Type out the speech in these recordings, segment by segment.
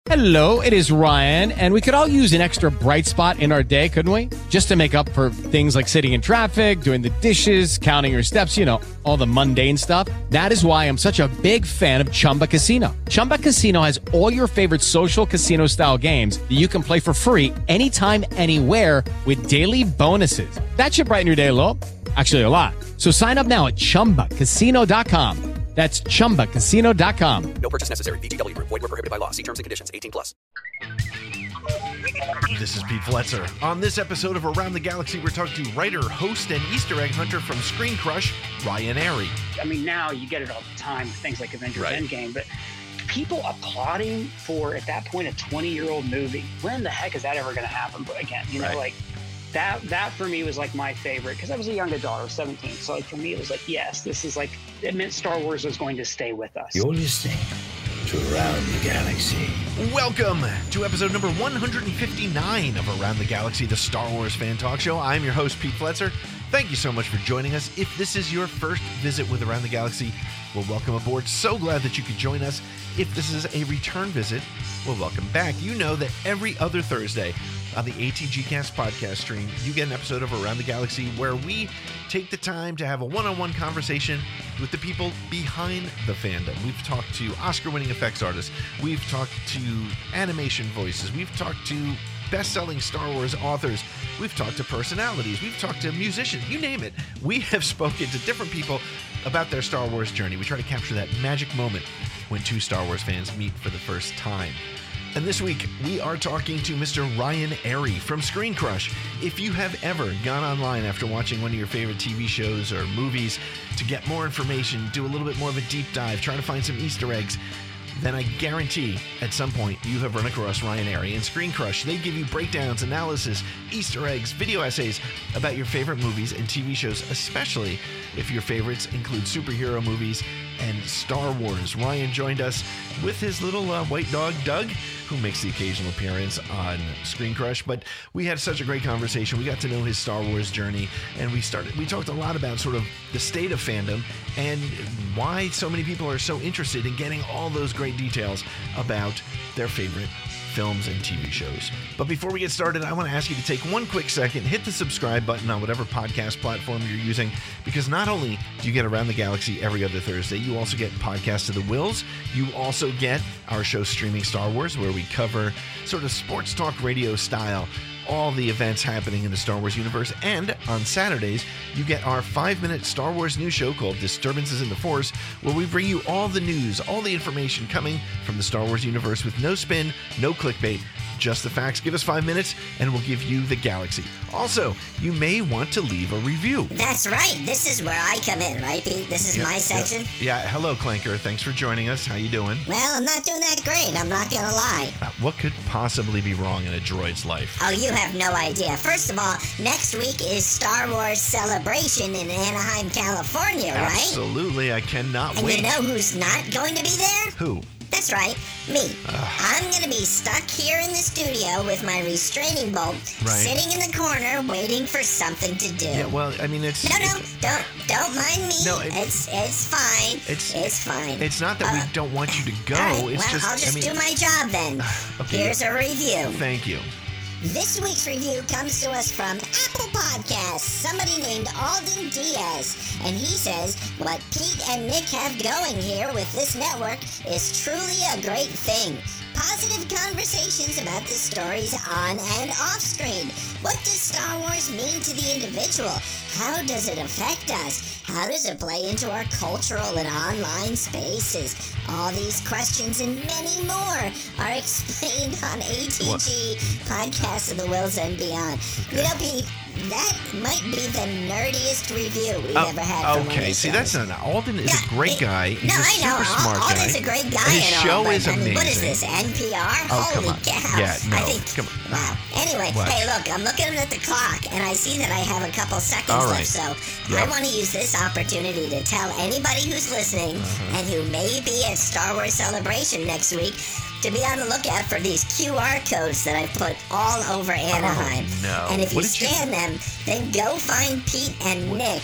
Hello, it is Ryan, and we could all use an extra bright spot in our day, couldn't we? Just to make up for things like sitting in traffic, doing the dishes, counting your steps, you know, all the mundane stuff. That is why I'm such a big fan of Chumba Casino. Chumba Casino has all your favorite social casino-style games that you can play for free anytime, anywhere with daily bonuses. That should brighten your day a little. Actually, a lot. So sign up now at ChumbaCasino.com. That's ChumbaCasino.com. No purchase necessary. VGW Group. Void where prohibited by law. See terms and conditions. 18+. This is Pete Fletzer. On this episode of Around the Galaxy, we're talking to writer, host, and Easter egg hunter from Screen Crush, Ryan Arey. I mean, now you get it all the time with things like Avengers Endgame, but people applauding for, at that point, a 20-year-old movie. When the heck is that ever going to happen? But again, you know, like that for me was like my favorite because I was a young adult. I was 17. So like for me, it was like, yes, this is like, it meant Star Wars was going to stay with us. You're listening to Around the Galaxy. Welcome to episode number 159 of Around the Galaxy, the Star Wars fan talk show. I'm your host, Pete Fletzer. Thank you so much for joining us. If this is your first visit with Around the Galaxy, well, welcome aboard. So glad that you could join us. If this is a return visit, well, welcome back. You know that every other Thursday on the ATGcast podcast stream, you get an episode of Around the Galaxy where we take the time to have a one-on-one conversation with the people behind the fandom. We've talked to Oscar-winning effects artists. We've talked to animation voices. We've talked to best-selling Star Wars authors. We've talked to personalities. We've talked to musicians. You name it. We have spoken to different people about their Star Wars journey. We try to capture that magic moment when two Star Wars fans meet for the first time. And this week, we are talking to Mr. Ryan Arey from Screen Crush. If you have ever gone online after watching one of your favorite TV shows or movies to get more information, do a little bit more of a deep dive, try to find some Easter eggs, then I guarantee at some point you have run across Ryan Arey and Screen Crush. They give you breakdowns, analysis, Easter eggs, video essays about your favorite movies and TV shows, especially if your favorites include superhero movies and Star Wars. Ryan joined us with his little white dog, Doug, who makes the occasional appearance on Screen Crush. But we had such a great conversation. We got to know his Star Wars journey, and we talked a lot about sort of the state of fandom and why so many people are so interested in getting all those great details about their favorite films and TV shows. But before we get started, I want to ask you to take one quick second, hit the subscribe button on whatever podcast platform you're using, because not only do you get Around the Galaxy every other Thursday, you also get Podcast of the Wills. You also get our show Streaming Star Wars, where we cover sort of sports talk radio style all the events happening in the Star Wars universe. And on Saturdays, you get our 5-minute Star Wars news show called Disturbances in the Force, where we bring you all the news, all the information coming from the Star Wars universe with no spin, no clickbait, just the facts. Give us 5 minutes and we'll give you the galaxy. Also, you may want to leave a review. That's right. This is where I come in, right, Pete? This is my section. Yeah. Hello, Clanker. Thanks for joining us. How you doing? Well, I'm not doing that great. I'm not going to lie. What could possibly be wrong in a droid's life? Oh, you have no idea. First of all, next week is Star Wars Celebration in Anaheim, California, right? Absolutely. I cannot and wait. And you know who's not going to be there? Who? That's right, me. I'm going to be stuck here in the studio with my restraining bolt, sitting in the corner waiting for something to do. Yeah, well, I mean, it's... No, don't mind me. No, it's fine. It's fine. It's not that we don't want you to go. All right, it's well, I'll just do my job then. Okay. Here's a review. Thank you. This week's review comes to us from Apple Podcasts, somebody named Alden Diaz, and he says, what Pete and Nick have going here with this network is truly a great thing. Positive conversations about the stories on and off screen. What does Star Wars mean to the individual? How does it affect us? How does it play into our cultural and online spaces? All these questions and many more are explained on ATG, Podcast of the Wills and Beyond. You know, Pete, that might be the nerdiest review we've ever had from Okay, see, that's not... Alden is a great guy. He's a super smart guy. Alden's a great guy. His show is amazing. What is this, NPR? Oh, Holy come on. cow. Yeah, no, come on. Wow. Anyway, hey, look, I'm looking at the clock, and I see that I have a couple seconds left, so I want to use this opportunity to tell anybody who's listening and who may be at Star Wars Celebration next week to be on the lookout for these QR codes that I put all over Anaheim. Oh, no. And if you scan them, then go find Pete and Nick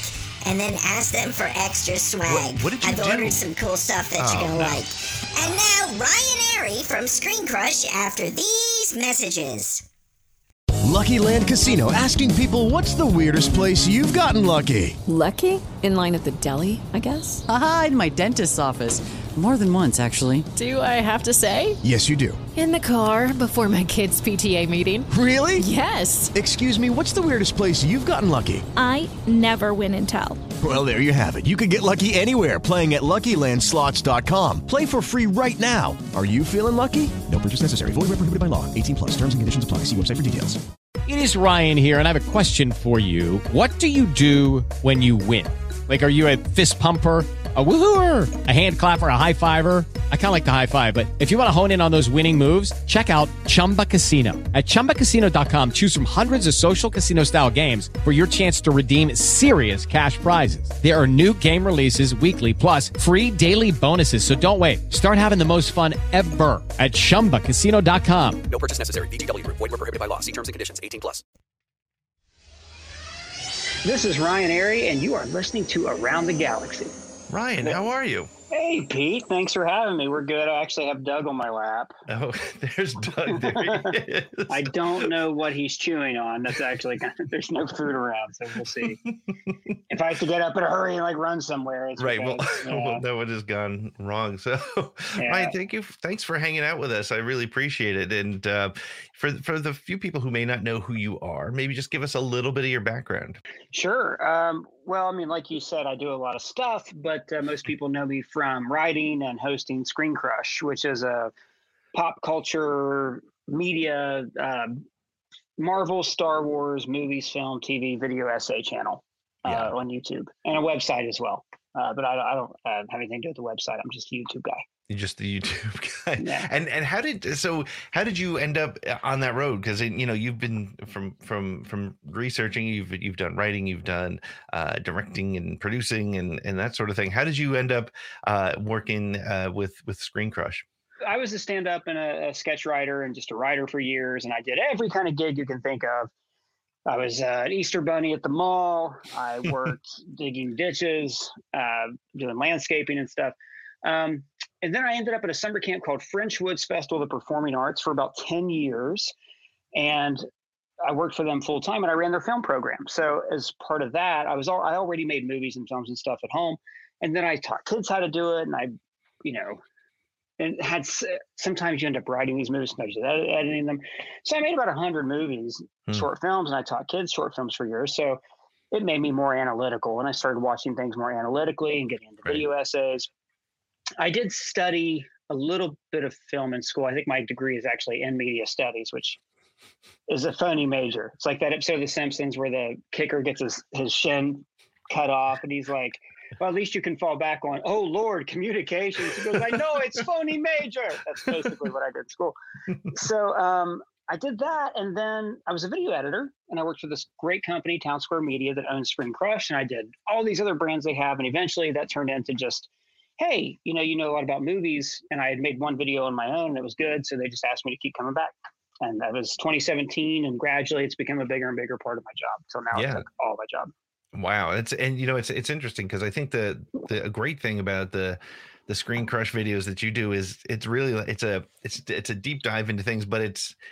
and then ask them for extra swag. What did you I've do? ordered some cool stuff that you're gonna like. And now Ryan Airy from Screen Crush after these messages. Lucky Land Casino, asking people, what's the weirdest place you've gotten lucky? Lucky? In line at the deli, I guess? Aha, in my dentist's office. More than once, actually. Do I have to say? Yes, you do. In the car before my kids' PTA meeting. Really? Yes. Excuse me, what's the weirdest place you've gotten lucky? I never win and tell. Well, there you have it. You can get lucky anywhere, playing at LuckyLandSlots.com. Play for free right now. Are you feeling lucky? No purchase necessary. Void where prohibited by law. 18+. Terms and conditions apply. See website for details. It is Ryan here, and I have a question for you. What do you do when you win? Like, are you a fist pumper, a woohooer, a hand clapper, a high fiver? I kind of like the high five, but if you want to hone in on those winning moves, check out Chumba Casino. At ChumbaCasino.com, choose from hundreds of social casino-style games for your chance to redeem serious cash prizes. There are new game releases weekly, plus free daily bonuses. So don't wait. Start having the most fun ever at ChumbaCasino.com. No purchase necessary. VGW Group. Void where prohibited by law. See terms and conditions. 18+. This is Ryan Airy, and you are listening to Around the Galaxy. Ryan, how are you? Hey, Pete. Thanks for having me. We're good. I actually have Doug on my lap. Oh, there's Doug. There he is. I don't know what he's chewing on. That's actually there's no food around, so we'll see. If I have to get up in a hurry and run somewhere, it's Right. because, Well, that would has gone wrong. So, Ryan, thanks for hanging out with us. I really appreciate it. And for the few people who may not know who you are, maybe just give us a little bit of your background. Sure. Well, I mean, like you said, I do a lot of stuff, but most people know me from writing and hosting Screen Crush, which is a pop culture media, Marvel, Star Wars, movies, film, TV, video essay channel on YouTube, and a website as well. But I don't have anything to do with the website. I'm just a YouTube guy. You're just the YouTube guy. Yeah. And how did you end up on that road? Because you've been from researching, you've done writing, you've done directing and producing and that sort of thing. How did you end up working with Screen Crush? I was a stand-up and a sketch writer and just a writer for years, and I did every kind of gig you can think of. I was an Easter bunny at the mall. I worked digging ditches, doing landscaping and stuff. And then I ended up at a summer camp called French Woods Festival of the Performing Arts for about 10 years. And I worked for them full time, and I ran their film program. So as part of that, I already made movies and films and stuff at home. And then I taught kids how to do it. And sometimes you end up writing these movies, sometimes you're editing them. So I made about 100 movies, short films, and I taught kids short films for years. So it made me more analytical, and I started watching things more analytically and getting into video essays. I did study a little bit of film in school. I think my degree is actually in media studies, which is a phony major. It's like that episode of The Simpsons where the kicker gets his shin cut off, and he's like, well, at least you can fall back on, oh, Lord, communications. He goes, I know, it's phony major. That's basically what I did in school. So I did that, and then I was a video editor, and I worked for this great company, Town Square Media, that owns Screen Crush, and I did all these other brands they have, and eventually that turned into just, hey, you know a lot about movies, and I had made one video on my own, and it was good, so they just asked me to keep coming back. And that was 2017, and gradually it's become a bigger and bigger part of my job. So now it's like all my job. Wow. It's interesting because I think the great thing about the Screen Crush videos that you do is it's a deep dive into things, but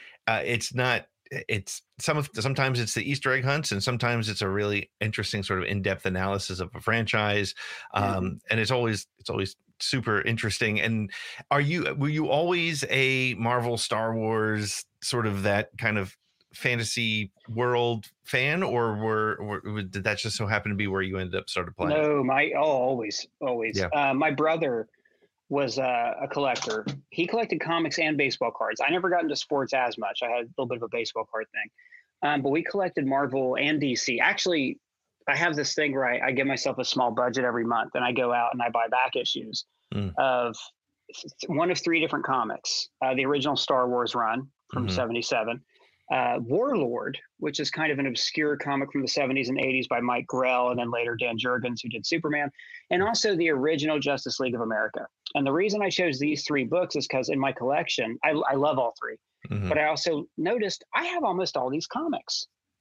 sometimes it's the Easter egg hunts, and sometimes it's a really interesting sort of in-depth analysis of a franchise. And it's always super interesting. And were you always a Marvel, Star Wars, sort of that kind of fantasy world fan, or did that just so happen to be where you ended up started playing? No, always. Yeah. My brother was a collector. He collected comics and baseball cards. I never got into sports as much. I had a little bit of a baseball card thing. But we collected Marvel and DC. Actually, I have this thing where I give myself a small budget every month, and I go out and I buy back issues of one of three different comics. The original Star Wars run from 77. Warlord, which is kind of an obscure comic from the 70s and 80s by Mike Grell, and then later Dan Jurgens, who did Superman, and also the original Justice League of America. And the reason I chose these three books is because in my collection, I love all three, but I also noticed I have almost all these comics.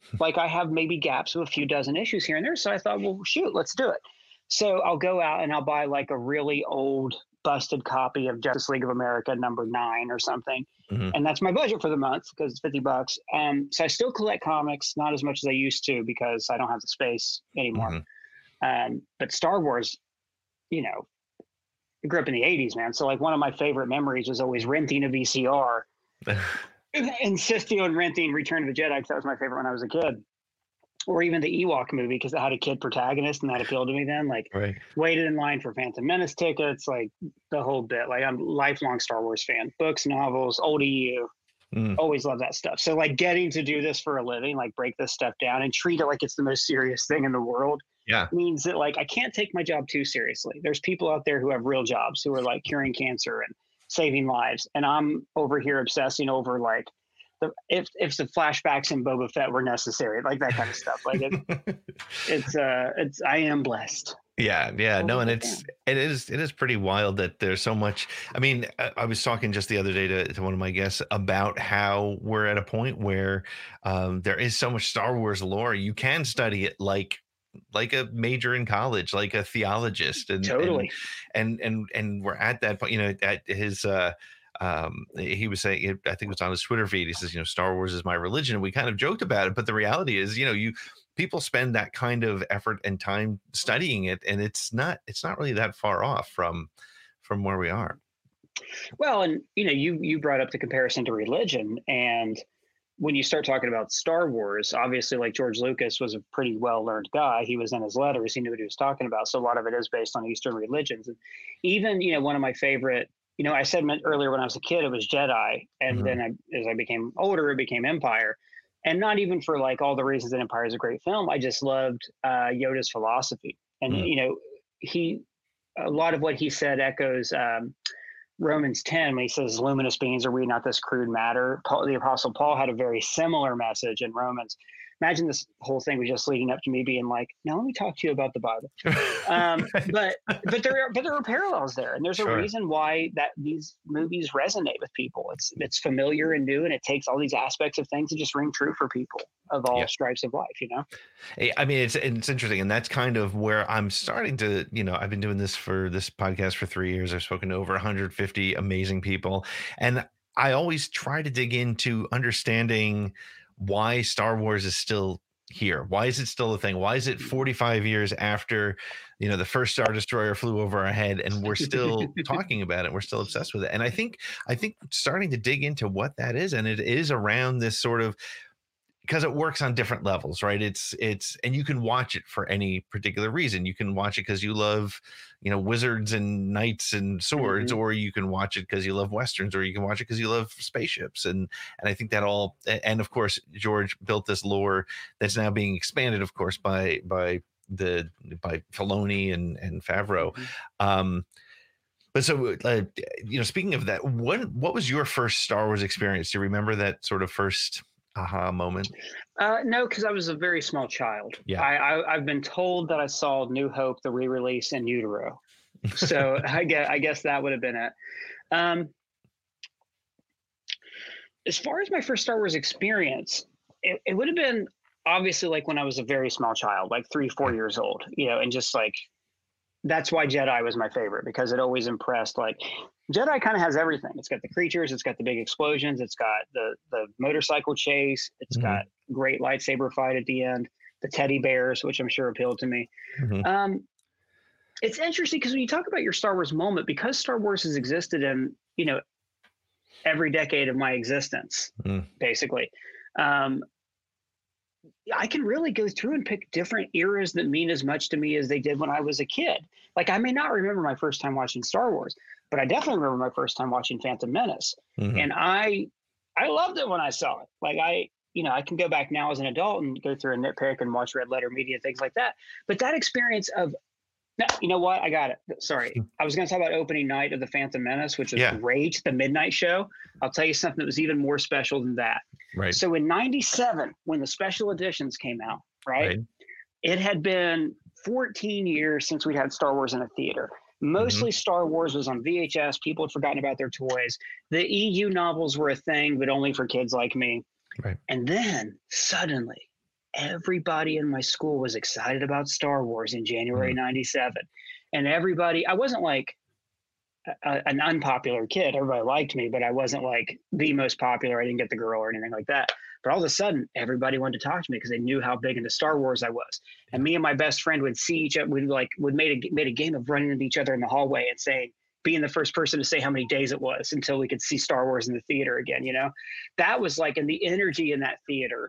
Like I have maybe gaps of a few dozen issues here and there. So I thought, well, shoot, let's do it. So I'll go out and I'll buy like a really old busted copy of Justice League of America #9 or something. And that's my budget for the month because it's $50. So I still collect comics, not as much as I used to because I don't have the space anymore. But Star Wars, you know, I grew up in the 80s, man. So like one of my favorite memories was always renting a VCR, insisting on renting Return of the Jedi because that was my favorite when I was a kid. Or even the Ewok movie because it had a kid protagonist and that appealed to me then. Like waited in line for Phantom Menace tickets, like the whole bit. Like I'm a lifelong Star Wars fan. Books, novels, old EU. Always love that stuff. So like getting to do this for a living, like break this stuff down and treat it like it's the most serious thing in the world. Means that like I can't take my job too seriously. There's people out there who have real jobs who are like curing cancer and saving lives. And I'm over here obsessing over like if the flashbacks in Boba Fett were necessary, like that kind of stuff. Like it's I am blessed. No, and it is pretty wild that there's so much. I mean, I was talking just the other day to one of my guests about how we're at a point where there is so much Star Wars lore. You can study it like a major in college, like a theologist, and totally. And we're at that point. You know, at his. He was saying, I think it was on his Twitter feed, he says, you know, Star Wars is my religion. And we kind of joked about it, but the reality is, you know, people spend that kind of effort and time studying it, and it's not really that far off from where we are. Well, and you know, you brought up the comparison to religion, and when you start talking about Star Wars, obviously, like George Lucas was a pretty well-learned guy. He was in his letters, he knew what he was talking about. So a lot of it is based on Eastern religions, and even, you know, one of my favorite. You know, I said earlier when I was a kid, it was Jedi. And then as I became older, it became Empire. And not even for like all the reasons that Empire is a great film. I just loved Yoda's philosophy. And, you know, a lot of what he said echoes Romans 10 when he says, luminous beings, are we not this crude matter? The Apostle Paul had a very similar message in Romans. Imagine this whole thing was just leading up to me being like, now let me talk to you about the Bible. But there are parallels there. And there's a reason why that these movies resonate with people. It's familiar and new, and it takes all these aspects of things to just ring true for people of all stripes of life, you know? I mean, it's interesting. And that's kind of where I'm starting to, you know, I've been doing this podcast for 3 years. I've spoken to over 150 amazing people. And I always try to dig into understanding why Star Wars is still here. Why is it still a thing? Why is it 45 years after, you know, the first Star Destroyer flew over our head and we're still talking about it? We're still obsessed with it. And I think starting to dig into what that is, and it is around this sort of, because it works on different levels, right? It's and you can watch it for any particular reason. You can watch it because you love, you know, wizards and knights and swords, or you can watch it because you love Westerns, or you can watch it because you love spaceships. And I think that all, and of course, George built this lore that's now being expanded, of course, by Filoni and Favreau. But so, you know, speaking of that, what was your first Star Wars experience? Do you remember that sort of first aha moment? No, because I was a very small child. I've been told that I saw New Hope, the re-release, in utero. So I guess that would have been it. As far as my first Star Wars experience, it would have been obviously like when I was a very small child, like 3-4 years old, you know, and just like, that's why Jedi was my favorite, because it always impressed. Like Jedi kind of has everything. It's got the creatures, it's got the big explosions, it's got the motorcycle chase, it's got great lightsaber fight at the end, the teddy bears, which I'm sure appealed to me. It's interesting because when you talk about your Star Wars moment, because Star Wars has existed in, you know, every decade of my existence, basically, I can really go through and pick different eras that mean as much to me as they did when I was a kid. Like I may not remember my first time watching Star Wars, but I definitely remember my first time watching Phantom Menace. And I loved it when I saw it. Like I can go back now as an adult and go through a nitpick and watch Red Letter Media, things like that. But that experience of, you know what? I got it. Sorry. I was going to talk about opening night of the Phantom Menace, which was Rage, the midnight show. I'll tell you something that was even more special than that. Right. So in 97, when the special editions came out, right? It had been 14 years since we'd had Star Wars in a theater. Mostly Star Wars was on VHS. People had forgotten about their toys. The EU novels were a thing, but only for kids like me. Right. And then suddenly everybody in my school was excited about Star Wars in January '97, and everybody. I wasn't like an unpopular kid. Everybody liked me, but I wasn't like the most popular. I didn't get the girl or anything like that. But all of a sudden, everybody wanted to talk to me because they knew how big into Star Wars I was. And me and my best friend would see each other. Would made a game of running into each other in the hallway and saying, being the first person to say how many days it was until we could see Star Wars in the theater again. You know, that was like, and the energy in that theater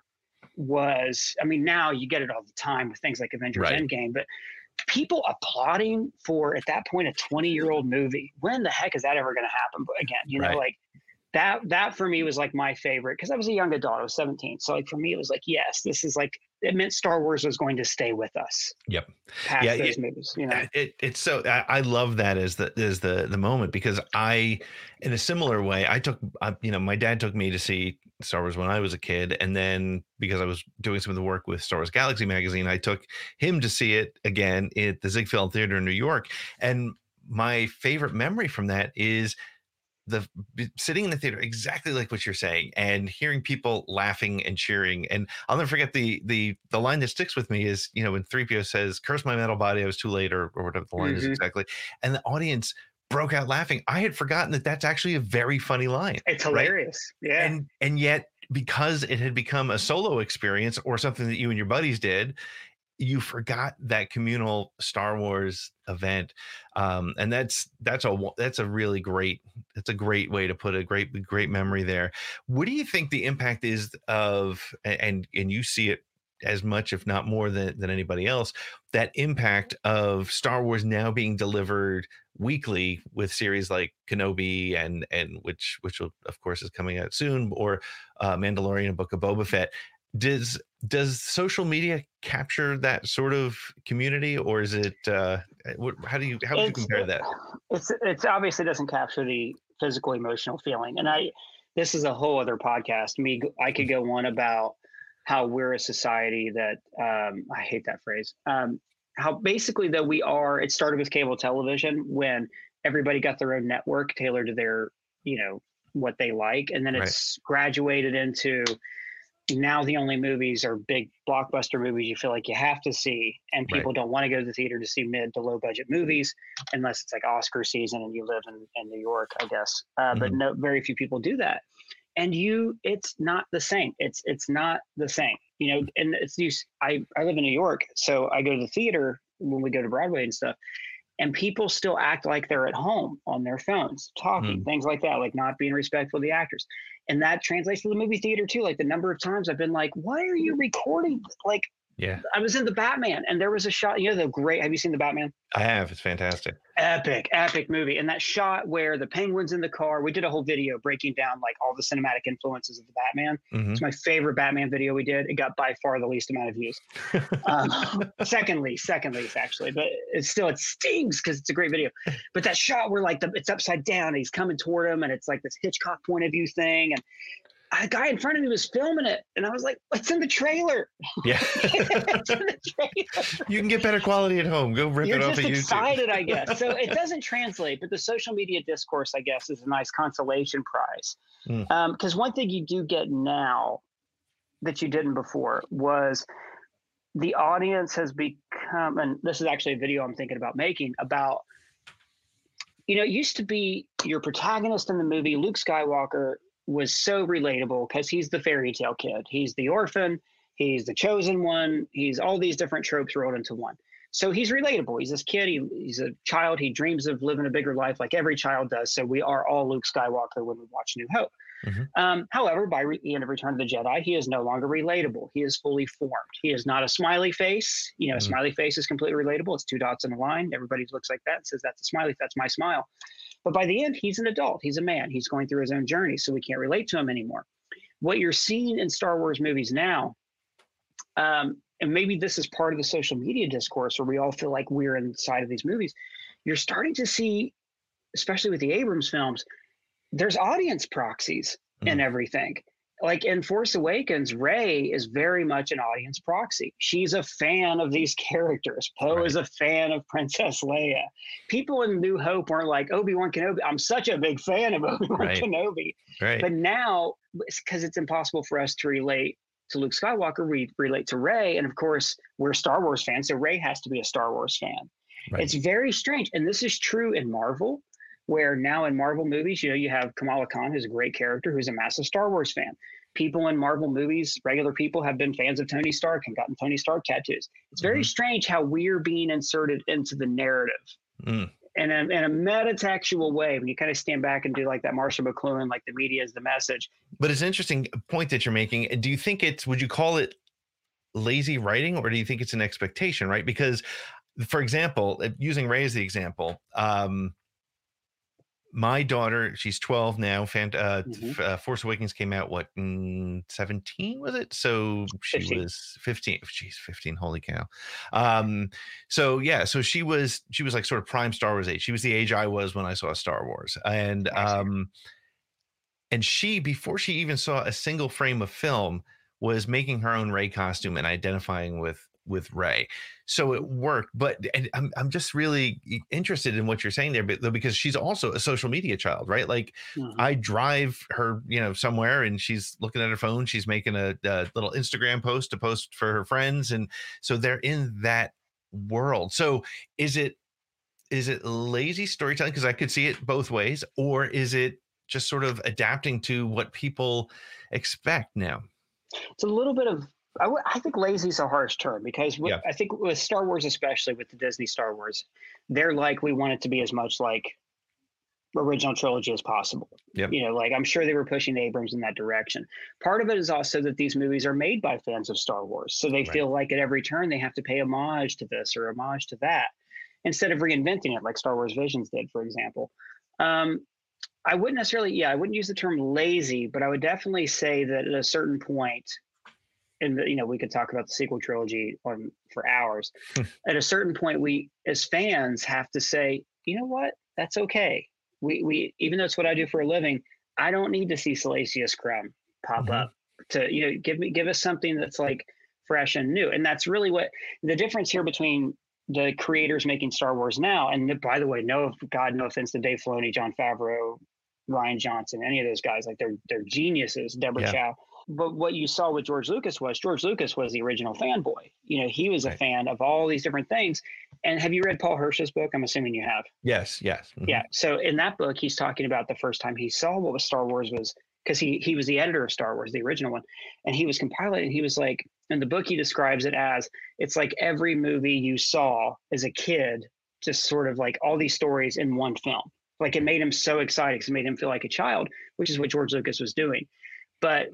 was. I mean, now you get it all the time with things like Avengers Endgame, but people applauding for, at that point, a 20-year-old movie. When the heck is that ever going to happen? But again, you know, like that for me was like my favorite, because I was a young adult. I was 17. So like for me, it was like, yes, this is like, it meant Star Wars was going to stay with us. Yep. Past those movies, you know. It's so, I love that as the moment, because I, in a similar way, I took, you know, my dad took me to see Star Wars when I was a kid. And then because I was doing some of the work with Star Wars Galaxy magazine, I took him to see it again at the Ziegfeld Theater in New York. And my favorite memory from that is the sitting in the theater, exactly like what you're saying, and hearing people laughing and cheering. And I'll never forget the line that sticks with me is, you know, when 3PO says, "Curse my metal body, I was too late," or whatever the line is exactly. And the audience broke out laughing. I had forgotten that that's actually a very funny line. It's hilarious. Right? Yeah. And yet, because it had become a solo experience or something that you and your buddies did, you forgot that communal Star Wars event. And that's a really great, that's a great way to put a great memory there. What do you think the impact is of, and you see it as much, if not more than anybody else, that impact of Star Wars now being delivered weekly with series like Kenobi and which will, of course, is coming out soon, or Mandalorian and Book of Boba Fett. Does social media capture that sort of community, or is it how would you compare that? It's obviously doesn't capture the physical emotional feeling. And this is a whole other podcast. I could go on about how we're a society that I hate that phrase. How basically that we are. It started with cable television when everybody got their own network tailored to their, you know, what they like, and then it's graduated into, now the only movies are big blockbuster movies you feel like you have to see, and people don't want to go to the theater to see mid to low budget movies unless it's like Oscar season and you live in New York, I guess. But very few people do that. And it's not the same. It's not the same, you know. And I live in New York, so I go to the theater when we go to Broadway and stuff, and people still act like they're at home on their phones, talking, things like that, like not being respectful of the actors. And that translates to the movie theater too. Like the number of times I've been like, why are you recording? Like, I was in the Batman and there was a shot, you know, have you seen the Batman? I have. It's fantastic. Epic movie. And that shot where the Penguin's in the car, we did a whole video breaking down like all the cinematic influences of the Batman. It's my favorite Batman video we did. It got by far the least amount of views. Second least actually, but it stings because it's a great video. But that shot where like it's upside down and he's coming toward him and it's like this Hitchcock point of view thing, and a guy in front of me was filming it, and I was like, "It's in the trailer." Yeah, it's in the trailer. You can get better quality at home. Go rip it off of YouTube. You're just excited, I guess. So it doesn't translate, but the social media discourse, I guess, is a nice consolation prize. Because one thing you do get now that you didn't before was the audience has become, and this is actually a video I'm thinking about making about. You know, it used to be your protagonist in the movie, Luke Skywalker, was so relatable because he's the fairy tale kid. He's the orphan. He's the chosen one. He's all these different tropes rolled into one. So he's relatable. He's this kid. He's a child. He dreams of living a bigger life like every child does. So we are all Luke Skywalker when we watch New Hope. However, by the end of Return of the Jedi, he is no longer relatable. He is fully formed. He is not a smiley face. You know, a smiley face is completely relatable. It's two dots in a line. Everybody looks like that and says, that's a smiley. That's my smile. But by the end, he's an adult. He's a man. He's going through his own journey, so we can't relate to him anymore. What you're seeing in Star Wars movies now, and maybe this is part of the social media discourse where we all feel like we're inside of these movies, you're starting to see, especially with the Abrams films, there's audience proxies in everything. Like in Force Awakens, Rey is very much an audience proxy. She's a fan of these characters. Poe is a fan of Princess Leia. People in New Hope weren't like, Obi-Wan Kenobi, I'm such a big fan of Obi-Wan Kenobi. But now, because it's impossible for us to relate to Luke Skywalker, we relate to Rey. And of course, we're Star Wars fans, so Rey has to be a Star Wars fan. Right. It's very strange. And this is true in Marvel, where now in Marvel movies, you have Kamala Khan, who's a great character, who's a massive Star Wars fan. People in Marvel movies, regular people, have been fans of Tony Stark and gotten Tony Stark tattoos. It's very strange how we're being inserted into the narrative in a metatextual way, when you kind of stand back and do like that Marshall McLuhan, like the media is the message. But it's an interesting point that you're making. Do you think would you call it lazy writing, or do you think it's an expectation, right? Because, for example, using Rey as the example, my daughter, she's 12 now. Force Awakens came out, 17 was it? So she 15. was 15. She's 15. Holy cow. So she was like sort of prime Star Wars age. She was the age I was when I saw Star Wars. And she, before she even saw a single frame of film, was making her own Rey costume and identifying with Rey. So it worked, but I'm just really interested in what you're saying there, because she's also a social media child, right? Like I drive her, somewhere, and she's looking at her phone. She's making a little Instagram post to post for her friends. And so they're in that world. So is it lazy storytelling? Because I could see it both ways. Or is it just sort of adapting to what people expect now? It's a little bit of, I think lazy is a harsh term, because I think with Star Wars, especially with the Disney Star Wars, they're like, we want it to be as much like original trilogy as possible. Yep. Like I'm sure they were pushing Abrams in that direction. Part of it is also that these movies are made by fans of Star Wars. So they feel like at every turn they have to pay homage to this or homage to that, instead of reinventing it like Star Wars Visions did, for example. I wouldn't necessarily, I wouldn't use the term lazy, but I would definitely say that at a certain point, and we could talk about the sequel trilogy for hours. At a certain point, we as fans have to say, you know what, that's okay. We even though it's what I do for a living, I don't need to see Salacious Crumb pop up to give us something that's like fresh and new. And that's really what the difference here between the creators making Star Wars now, and by the way, no offense to Dave Filoni, Jon Favreau, Rian Johnson, any of those guys, like they're geniuses, Deborah Chow. But what you saw with George Lucas was the original fanboy. He was a fan of all these different things. And have you read Paul Hirsch's book? I'm assuming you have. Yes. Mm-hmm. Yeah. So in that book, he's talking about the first time he saw what Star Wars was, because he was the editor of Star Wars, the original one. And he was compiling, and he was like, in the book, he describes it as, it's like every movie you saw as a kid, just sort of like all these stories in one film. Like it made him so excited because it made him feel like a child, which is what George Lucas was doing. But,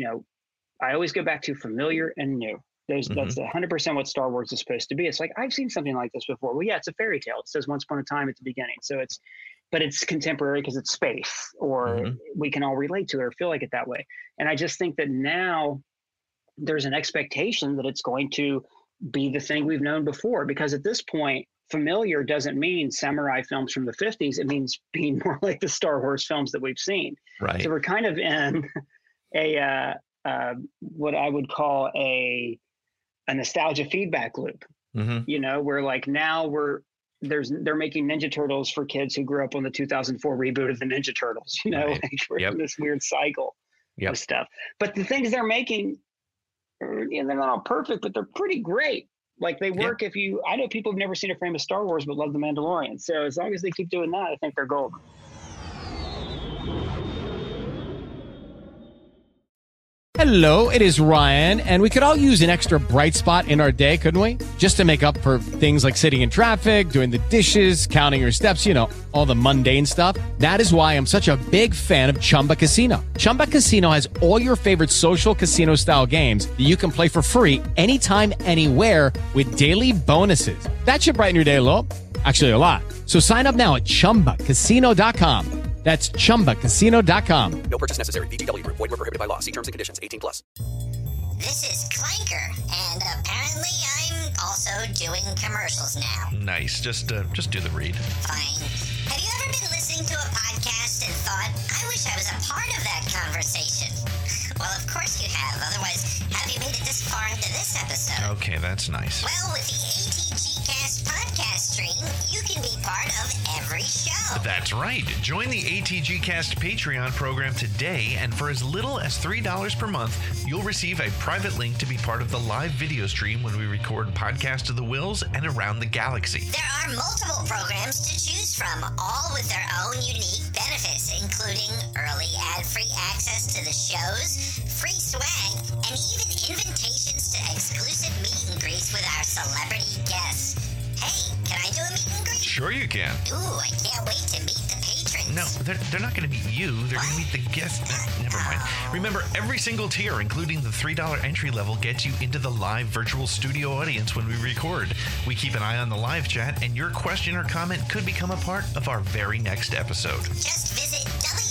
I always go back to familiar and new. That's 100% what Star Wars is supposed to be. It's like, I've seen something like this before. Well, yeah, it's a fairy tale. It says once upon a time at the beginning. So but it's contemporary because it's space, or we can all relate to it or feel like it that way. And I just think that now there's an expectation that it's going to be the thing we've known before, because at this point, familiar doesn't mean samurai films from the 50s. It means being more like the Star Wars films that we've seen. Right. So we're kind of in what I would call a nostalgia feedback loop. Where like now they're making Ninja Turtles for kids who grew up on the 2004 reboot of the Ninja Turtles. Like we're in this weird cycle of stuff. But the things they're making, they're not all perfect, but they're pretty great. Like they work I know people have never seen a frame of Star Wars but love The Mandalorian. So as long as they keep doing that, I think they're golden. Hello, it is Ryan, and we could all use an extra bright spot in our day, couldn't we? Just to make up for things like sitting in traffic, doing the dishes, counting your steps, all the mundane stuff. That is why I'm such a big fan of Chumba Casino. Chumba Casino has all your favorite social casino-style games that you can play for free anytime, anywhere with daily bonuses. That should brighten your day a little. Actually, a lot. So sign up now at ChumbaCasino.com. That's ChumbaCasino.com. No purchase necessary. VGW Group. Void where prohibited by law. See terms and conditions. 18+. This is Clanker, and apparently I'm also doing commercials now. Nice. Just do the read. Fine. Have you ever been listening to a podcast and thought, I wish I was a part of that conversation? Well, of course you have. Otherwise, have you made it this far into this episode? Okay, that's nice. Well, with the ATG Cast podcast stream, you can be part of every show. That's right. Join the ATG Cast Patreon program today, and for as little as $3 per month, you'll receive a private link to be part of the live video stream when we record Podcast of the Wills and Around the Galaxy. There are multiple programs to choose from, all with their own unique benefits, including early ad-free access to the shows, free swag, and even invitations to exclusive meet and greets with our celebrity guests. Hey, can I do a meet and greet? Sure you can. Ooh, I can't wait to meet the patrons. No, they're not going to meet you. They're going to meet the guests. Never mind. Remember, every single tier, including the $3 entry level, gets you into the live virtual studio audience when we record. We keep an eye on the live chat, and your question or comment could become a part of our very next episode. Just visit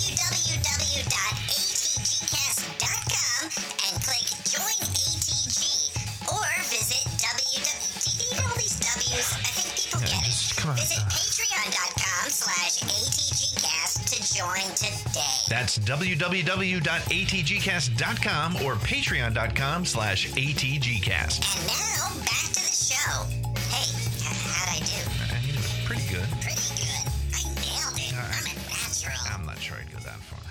www.atgcast.com and click Join ATG, or visit all these W's. I think people get it. Visit patreon.com/ATGcast to join today. That's www.atgcast.com or patreon.com/ATGcast. And now, back to the show. Hey, how'd I do? Pretty good. Pretty good. I nailed it. I'm a natural. I'm not sure I'd go that far.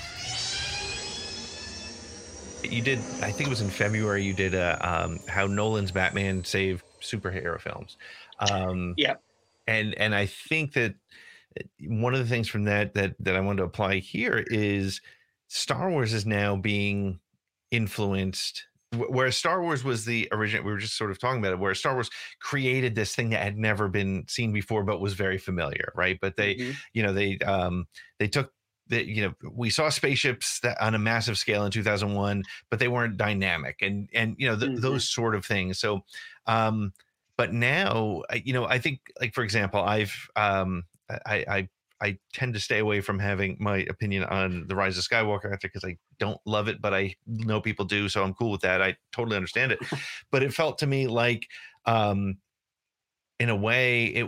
You did, I think it was in February, you did how Nolan's Batman saved superhero films. Yeah. And I think that one of the things from that I wanted to apply here is Star Wars is now being influenced, whereas Star Wars was the original, we were just sort of talking about it, where Star Wars created this thing that had never been seen before, but was very familiar, right? But they, they took the, we saw spaceships that on a massive scale in 2001, but they weren't dynamic and those sort of things. So, but now, I think, like, for example, I tend to stay away from having my opinion on The Rise of Skywalker because I don't love it, but I know people do, so I'm cool with that. I totally understand it. But it felt to me like, in a way, it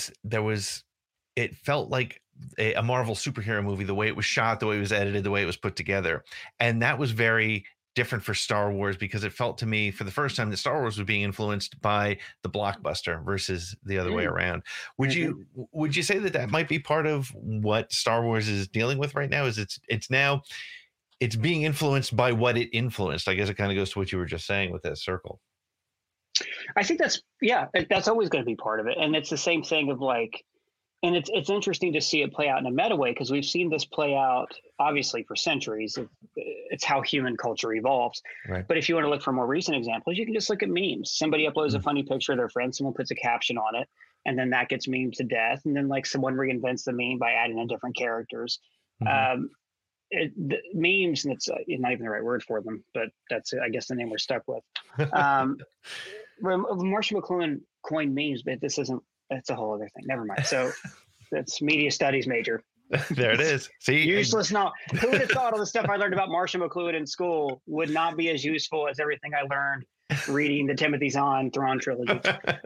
felt like a Marvel superhero movie, the way it was shot, the way it was edited, the way it was put together. And that was very different for Star Wars, because it felt to me for the first time that Star Wars was being influenced by the blockbuster versus the other way around. Would you say that might be part of what Star Wars is dealing with right now? Is it's being influenced by what it influenced? I guess it kind of goes to what you were just saying with that circle. I think that's always going to be part of it. And it's the same thing of like, and it's interesting to see it play out in a meta way, because we've seen this play out obviously for centuries. It's how human culture evolves. Right. But if you want to look for more recent examples, you can just look at memes. Somebody uploads a funny picture of their friend, someone puts a caption on it, and then that gets memed to death. And then like someone reinvents the meme by adding in different characters. The memes, and it's not even the right word for them, but that's, I guess, the name we're stuck with. Marshall McLuhan coined memes, but that's a whole other thing. Never mind. So that's media studies major. There it is. See, useless. Now, who would have thought all the stuff I learned about Marshall McLuhan in school would not be as useful as everything I learned reading the Timothy Zahn Thrawn trilogy?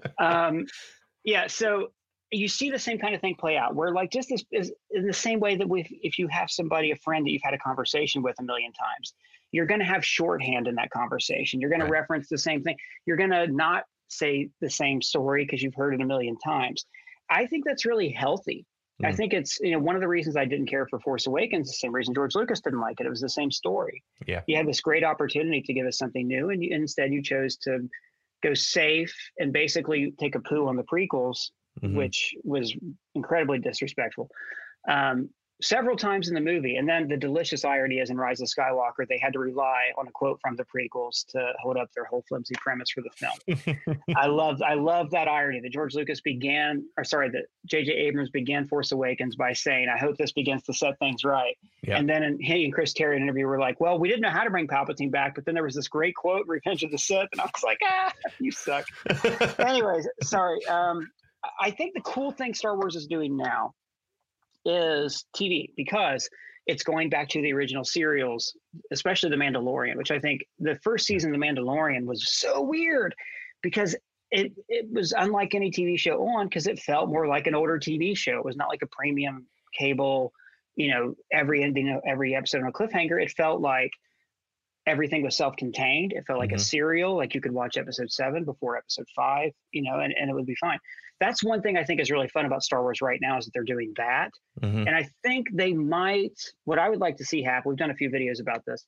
So you see the same kind of thing play out, where like just this is in the same way that if you have somebody, a friend that you've had a conversation with a million times, you're going to have shorthand in that conversation. You're going to reference the same thing. You're going to not say the same story because you've heard it a million times. I think that's really healthy. I think it's, one of the reasons I didn't care for Force Awakens, the same reason George Lucas didn't like it. It was the same story. Yeah. You had this great opportunity to give us something new, and instead you chose to go safe and basically take a poo on the prequels, which was incredibly disrespectful. Several times in the movie. And then the delicious irony is in Rise of Skywalker, they had to rely on a quote from the prequels to hold up their whole flimsy premise for the film. I love that irony that that J.J. Abrams began Force Awakens by saying, I hope this begins to set things right. Yeah. And then he and Chris Terry in an interview were like, well, we didn't know how to bring Palpatine back, but then there was this great quote, Revenge of the Sith. And I was like, you suck. Anyways, sorry. I think the cool thing Star Wars is doing now is TV, because it's going back to the original serials, especially The Mandalorian, which I think the first season of The Mandalorian was so weird because it was unlike any TV show on, because it felt more like an older TV show. It was not like a premium cable, every ending of every episode on a cliffhanger. It felt like everything was self-contained. It felt like a serial, like you could watch episode 7 before episode 5, you know, and it would be fine. That's one thing I think is really fun about Star Wars right now, is that they're doing that. And I think they might, what I would like to see happen, we've done a few videos about this.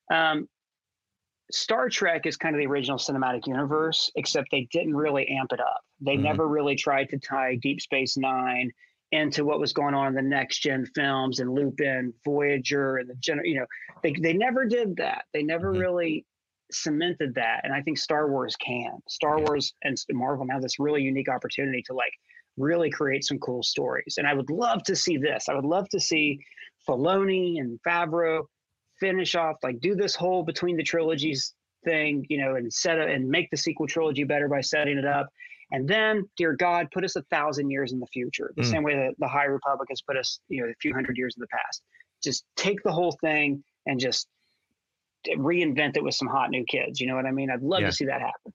Star Trek is kind of the original cinematic universe, except they didn't really amp it up. They never really tried to tie Deep Space Nine into what was going on in the next gen films and Lupin, Voyager, and they never did that. They never really cemented that. And I think Star Wars can. Star Wars and Marvel now have this really unique opportunity to like really create some cool stories. And I would love to see this. I would love to see Filoni and Favreau finish off, like do this whole between the trilogies thing, you know, and make the sequel trilogy better by setting it up. And then, dear God, put us 1,000 years in the future, the same way that the High Republic has put us, you know, a few hundred years in the past. Just take the whole thing and just reinvent it with some hot new kids. You know what I mean? I'd love to see that happen.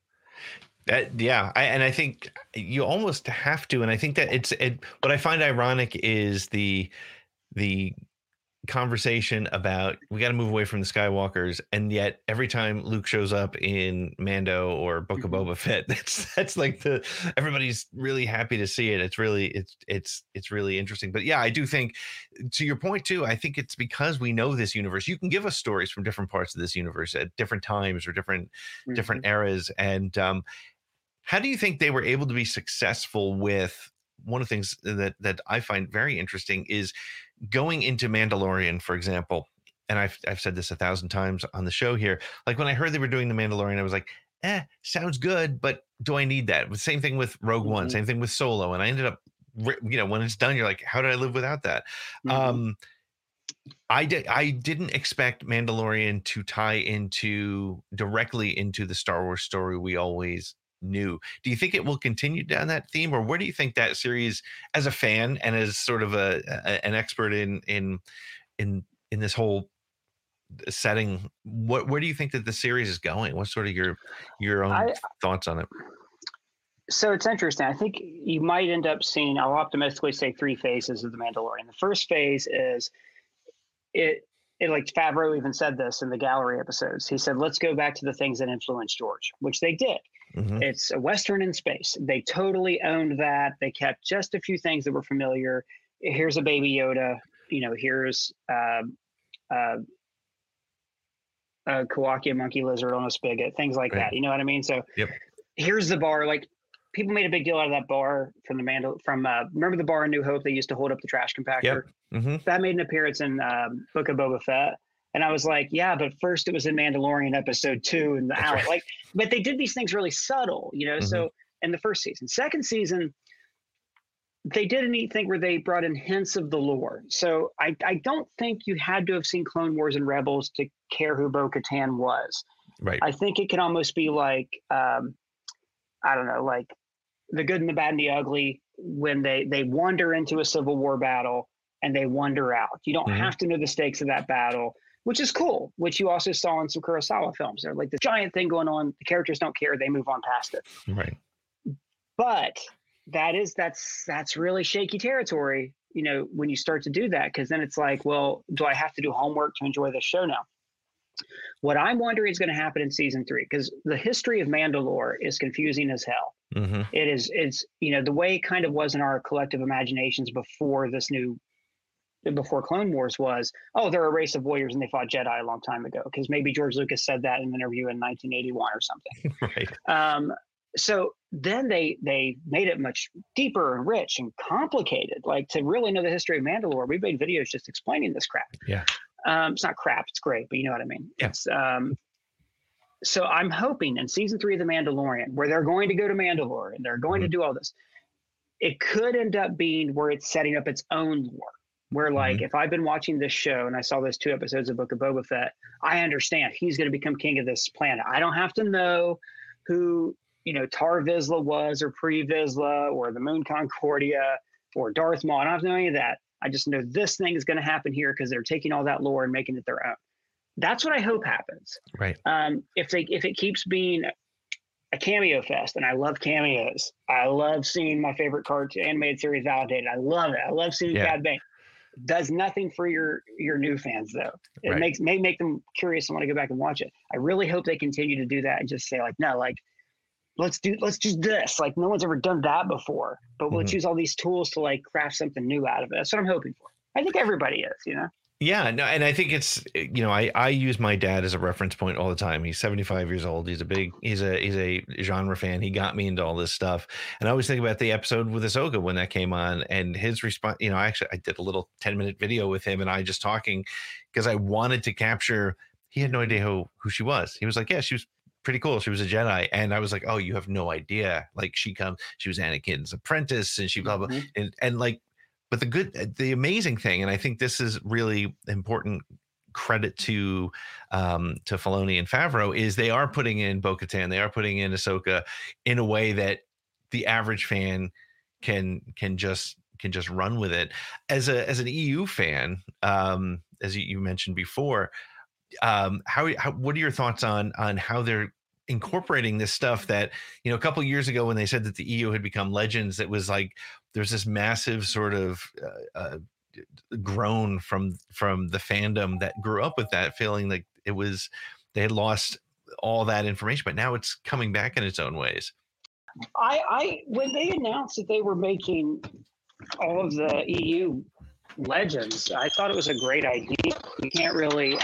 I think you almost have to. And I think that what I find ironic is the conversation about we got to move away from the Skywalkers, and yet every time Luke shows up in Mando or Book of Boba Fett, that's like everybody's really happy to see it. It's really interesting. But yeah, I do think, to your point too, I think it's because we know this universe. You can give us stories from different parts of this universe at different times or different eras. And how do you think they were able to be successful with one of the things that I find very interesting is going into Mandalorian, for example, and I've said this 1,000 times on the show here. Like when I heard they were doing the Mandalorian, I was like, sounds good, but do I need that? Same thing with Rogue One, same thing with Solo. And I ended up, you know, when it's done, you're like, how did I live without that? I didn't expect Mandalorian to tie directly into the Star Wars story we always knew. Do you think it will continue down that theme, or where do you think that series, as a fan and as sort of an expert in this whole setting, where do you think that the series is going? What's sort of your own thoughts on it? So it's interesting. I think you might end up seeing, I'll optimistically say, 3 phases of The Mandalorian. The first phase is it like Favreau even said this in the gallery episodes. He said, let's go back to the things that influenced George, which they did. It's a Western in space. They totally owned that. They kept just a few things that were familiar. Here's a baby Yoda, you know, here's a Kowakia monkey lizard on a spigot, things like that. You know what I mean? So here's the bar. Like, people made a big deal out of that bar from remember the bar in New Hope they used to hold up the trash compactor? That made an appearance in Book of Boba Fett. And I was like, yeah, but first it was in Mandalorian episode 2 in the alley. Like, but they did these things really subtle, you know. So in the first season, second season, they did a neat thing where they brought in hints of the lore. So I don't think you had to have seen Clone Wars and Rebels to care who Bo-Katan was. Right. I think it can almost be like, I don't know, like The Good and the Bad and the Ugly, when they wander into a Civil War battle and they wander out. You don't have to know the stakes of that battle, which is cool, which you also saw in some Kurosawa films. They're like this giant thing going on. The characters don't care. They move on past it. Right. But that's really shaky territory, you know, when you start to do that, because then it's like, well, do I have to do homework to enjoy this show now? What I'm wondering is going to happen in season 3, because the history of Mandalore is confusing as hell. It's, you know, the way it kind of was in our collective imaginations before Clone Wars was, oh, they're a race of warriors and they fought Jedi a long time ago, because maybe George Lucas said that in an interview in 1981 or something. So then they made it much deeper and rich and complicated. Like, to really know the history of Mandalore, we made videos just explaining this crap. It's not crap, it's great, but you know what I mean. It's so I'm hoping in season 3 of The Mandalorian, where they're going to go to Mandalore and they're going to do all this, it could end up being where it's setting up its own lore. Where, like, if I've been watching this show and I saw those 2 episodes of Book of Boba Fett, I understand he's going to become king of this planet. I don't have to know who, you know, Tar Vizsla was, or Pre Vizsla, or the Moon Concordia, or Darth Maul. I don't have to know any of that. I just know this thing is going to happen here because they're taking all that lore and making it their own. That's what I hope happens. Right. If it keeps being a cameo fest, and I love cameos. I love seeing my favorite cartoon animated series validated. I love it. I love seeing Cad Bane. Does nothing for your new fans though. It may make them curious and want to go back and watch it. I really hope they continue to do that and just say like, no, like let's do this. Like no one's ever done that before, but let's use all these tools to like craft something new out of it. That's what I'm hoping for. I think everybody is, you know? Yeah, no, and I think it's, you know, I use my dad as a reference point all the time. He's 75 years old. He's a genre fan. He got me into all this stuff. And I always think about the episode with Ahsoka when that came on and his response. You know, I did a little 10-minute video with him and I just talking because I wanted to capture. He had no idea who she was. He was like, yeah, she was pretty cool. She was a Jedi. And I was like, oh, you have no idea. Like she was Anakin's apprentice and she blah, blah. And like, but the amazing thing, and I think this is really important credit to Filoni and Favreau, is they are putting in Bo-Katan, they are putting in Ahsoka in a way that the average fan can just run with it. As an EU fan, as you mentioned before, what are your thoughts on how they're incorporating this stuff that, you know, a couple of years ago when they said that the EU had become legends, it was like there's this massive sort of groan from the fandom that grew up with that, feeling like they had lost all that information, but now it's coming back in its own ways. I when they announced that they were making all of the EU legends, I thought it was a great idea. You can't really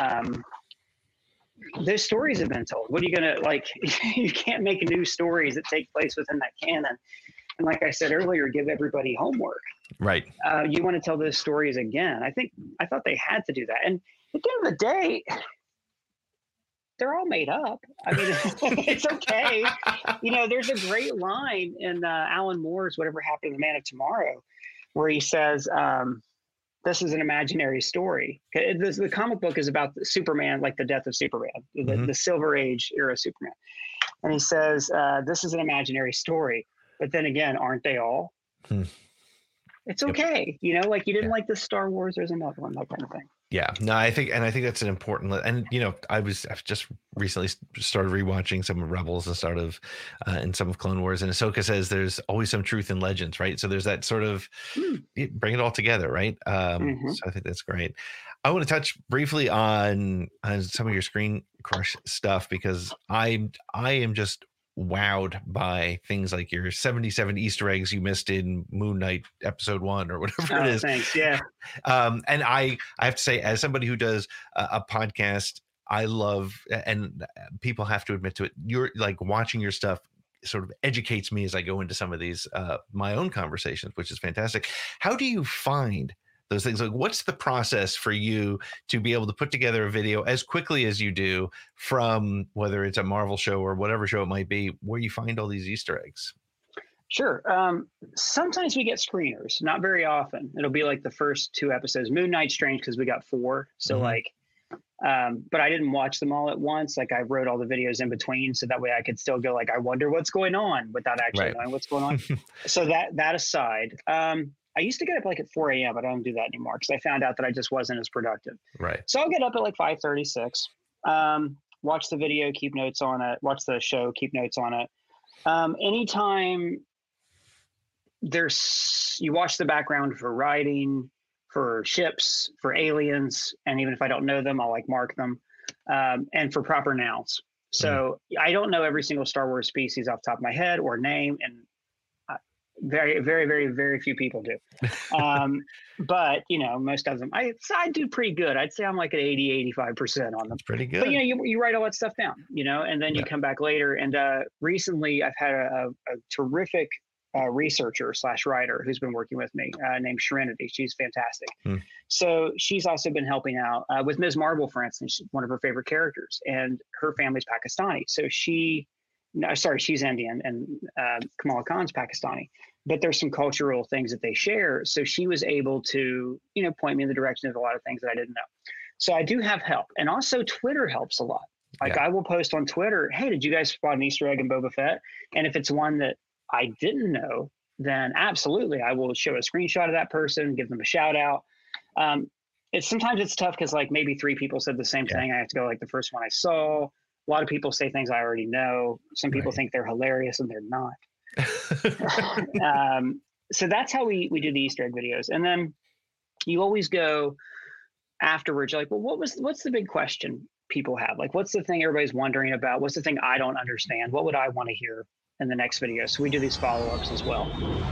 those stories have been told. What are you gonna like? You can't make new stories that take place within that canon. And like I said earlier, give everybody homework. Right. You want to tell those stories again. I thought they had to do that. And at the end of the day, they're all made up. I mean, it's okay. You know, there's a great line in Alan Moore's Whatever Happened to the Man of Tomorrow, where he says, this is an imaginary story. The comic book is about Superman, like the death of Superman, the Silver Age era Superman. And he says, this is an imaginary story. But then again, aren't they all? It's okay. You know, like you didn't like the Star Wars, there's another one, that kind of thing. Yeah, no, I think that's an important, and you know, I've just recently started rewatching some of Rebels and some of Clone Wars, and Ahsoka says there's always some truth in legends, right? So there's that sort of bring it all together, right? So I think that's great. I want to touch briefly on some of your Screen Crush stuff because I am just wowed by things like your 77 Easter eggs you missed in Moon Knight episode 1 or whatever it is. Thanks. Yeah. And I have to say, as somebody who does a podcast, I love, and people have to admit to it, you're like watching your stuff sort of educates me as I go into some of these, my own conversations, which is fantastic. How do you find those things? Like, what's the process for you to be able to put together a video as quickly as you do from whether it's a Marvel show or whatever show it might be, where you find all these Easter eggs? Sure. Sometimes we get screeners, not very often. It'll be like the first 2 episodes. Moon Knight's strange because we got 4. So but I didn't watch them all at once. Like I wrote all the videos in between so that way I could still go like, I wonder what's going on without actually knowing what's going on. So that aside, I used to get up like at 4 a.m., but I don't do that anymore because I found out that I just wasn't as productive. Right. So I'll get up at like 5:36, watch the video, keep notes on it, watch the show, keep notes on it. Anytime you watch the background for writing, for ships, for aliens, and even if I don't know them, I'll like mark them, and for proper nouns. So I don't know every single Star Wars species off the top of my head or name, and very, very, very, very few people do. But, you know, most of them, I do pretty good. I'd say I'm like at 80-85% on them. That's pretty good. But, you know, you write all that stuff down, you know, and then you come back later. And recently I've had a terrific researcher / writer who's been working with me named Serenity. She's fantastic. So she's also been helping out with Ms. Marvel, for instance. She's one of her favorite characters, and her family's Pakistani. So she's Indian, and Kamala Khan's Pakistani, but there's some cultural things that they share. So she was able to, you know, point me in the direction of a lot of things that I didn't know. So I do have help. And also Twitter helps a lot. Like I will post on Twitter, hey, did you guys spot an Easter egg in Boba Fett? And if it's one that I didn't know, then absolutely, I will show a screenshot of that person, give them a shout out. Sometimes it's tough because like maybe 3 people said the same thing. I have to go like the first one I saw. A lot of people say things I already know. Some people think they're hilarious and they're not. So that's how we do the Easter egg videos. And then you always go afterwards, you're like, well, what's the big question people have? Like, what's the thing everybody's wondering about? What's the thing I don't understand? What would I want to hear in the next video? So we do these follow-ups as well.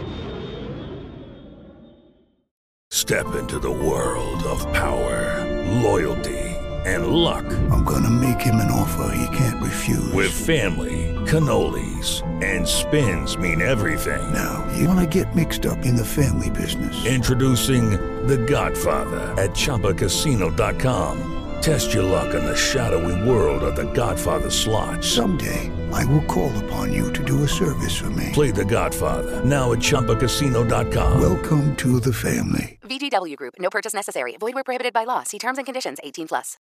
Step into the world of power, loyalty, and luck. I'm gonna make him an offer he can't refuse. With family, cannolis, and spins mean everything. Now, you wanna get mixed up in the family business. Introducing The Godfather at ChumbaCasino.com. Test your luck in the shadowy world of The Godfather slot. Someday, I will call upon you to do a service for me. Play The Godfather now at ChumbaCasino.com. Welcome to the family. VGW Group. No purchase necessary. Void where prohibited by law. See terms and conditions. 18+.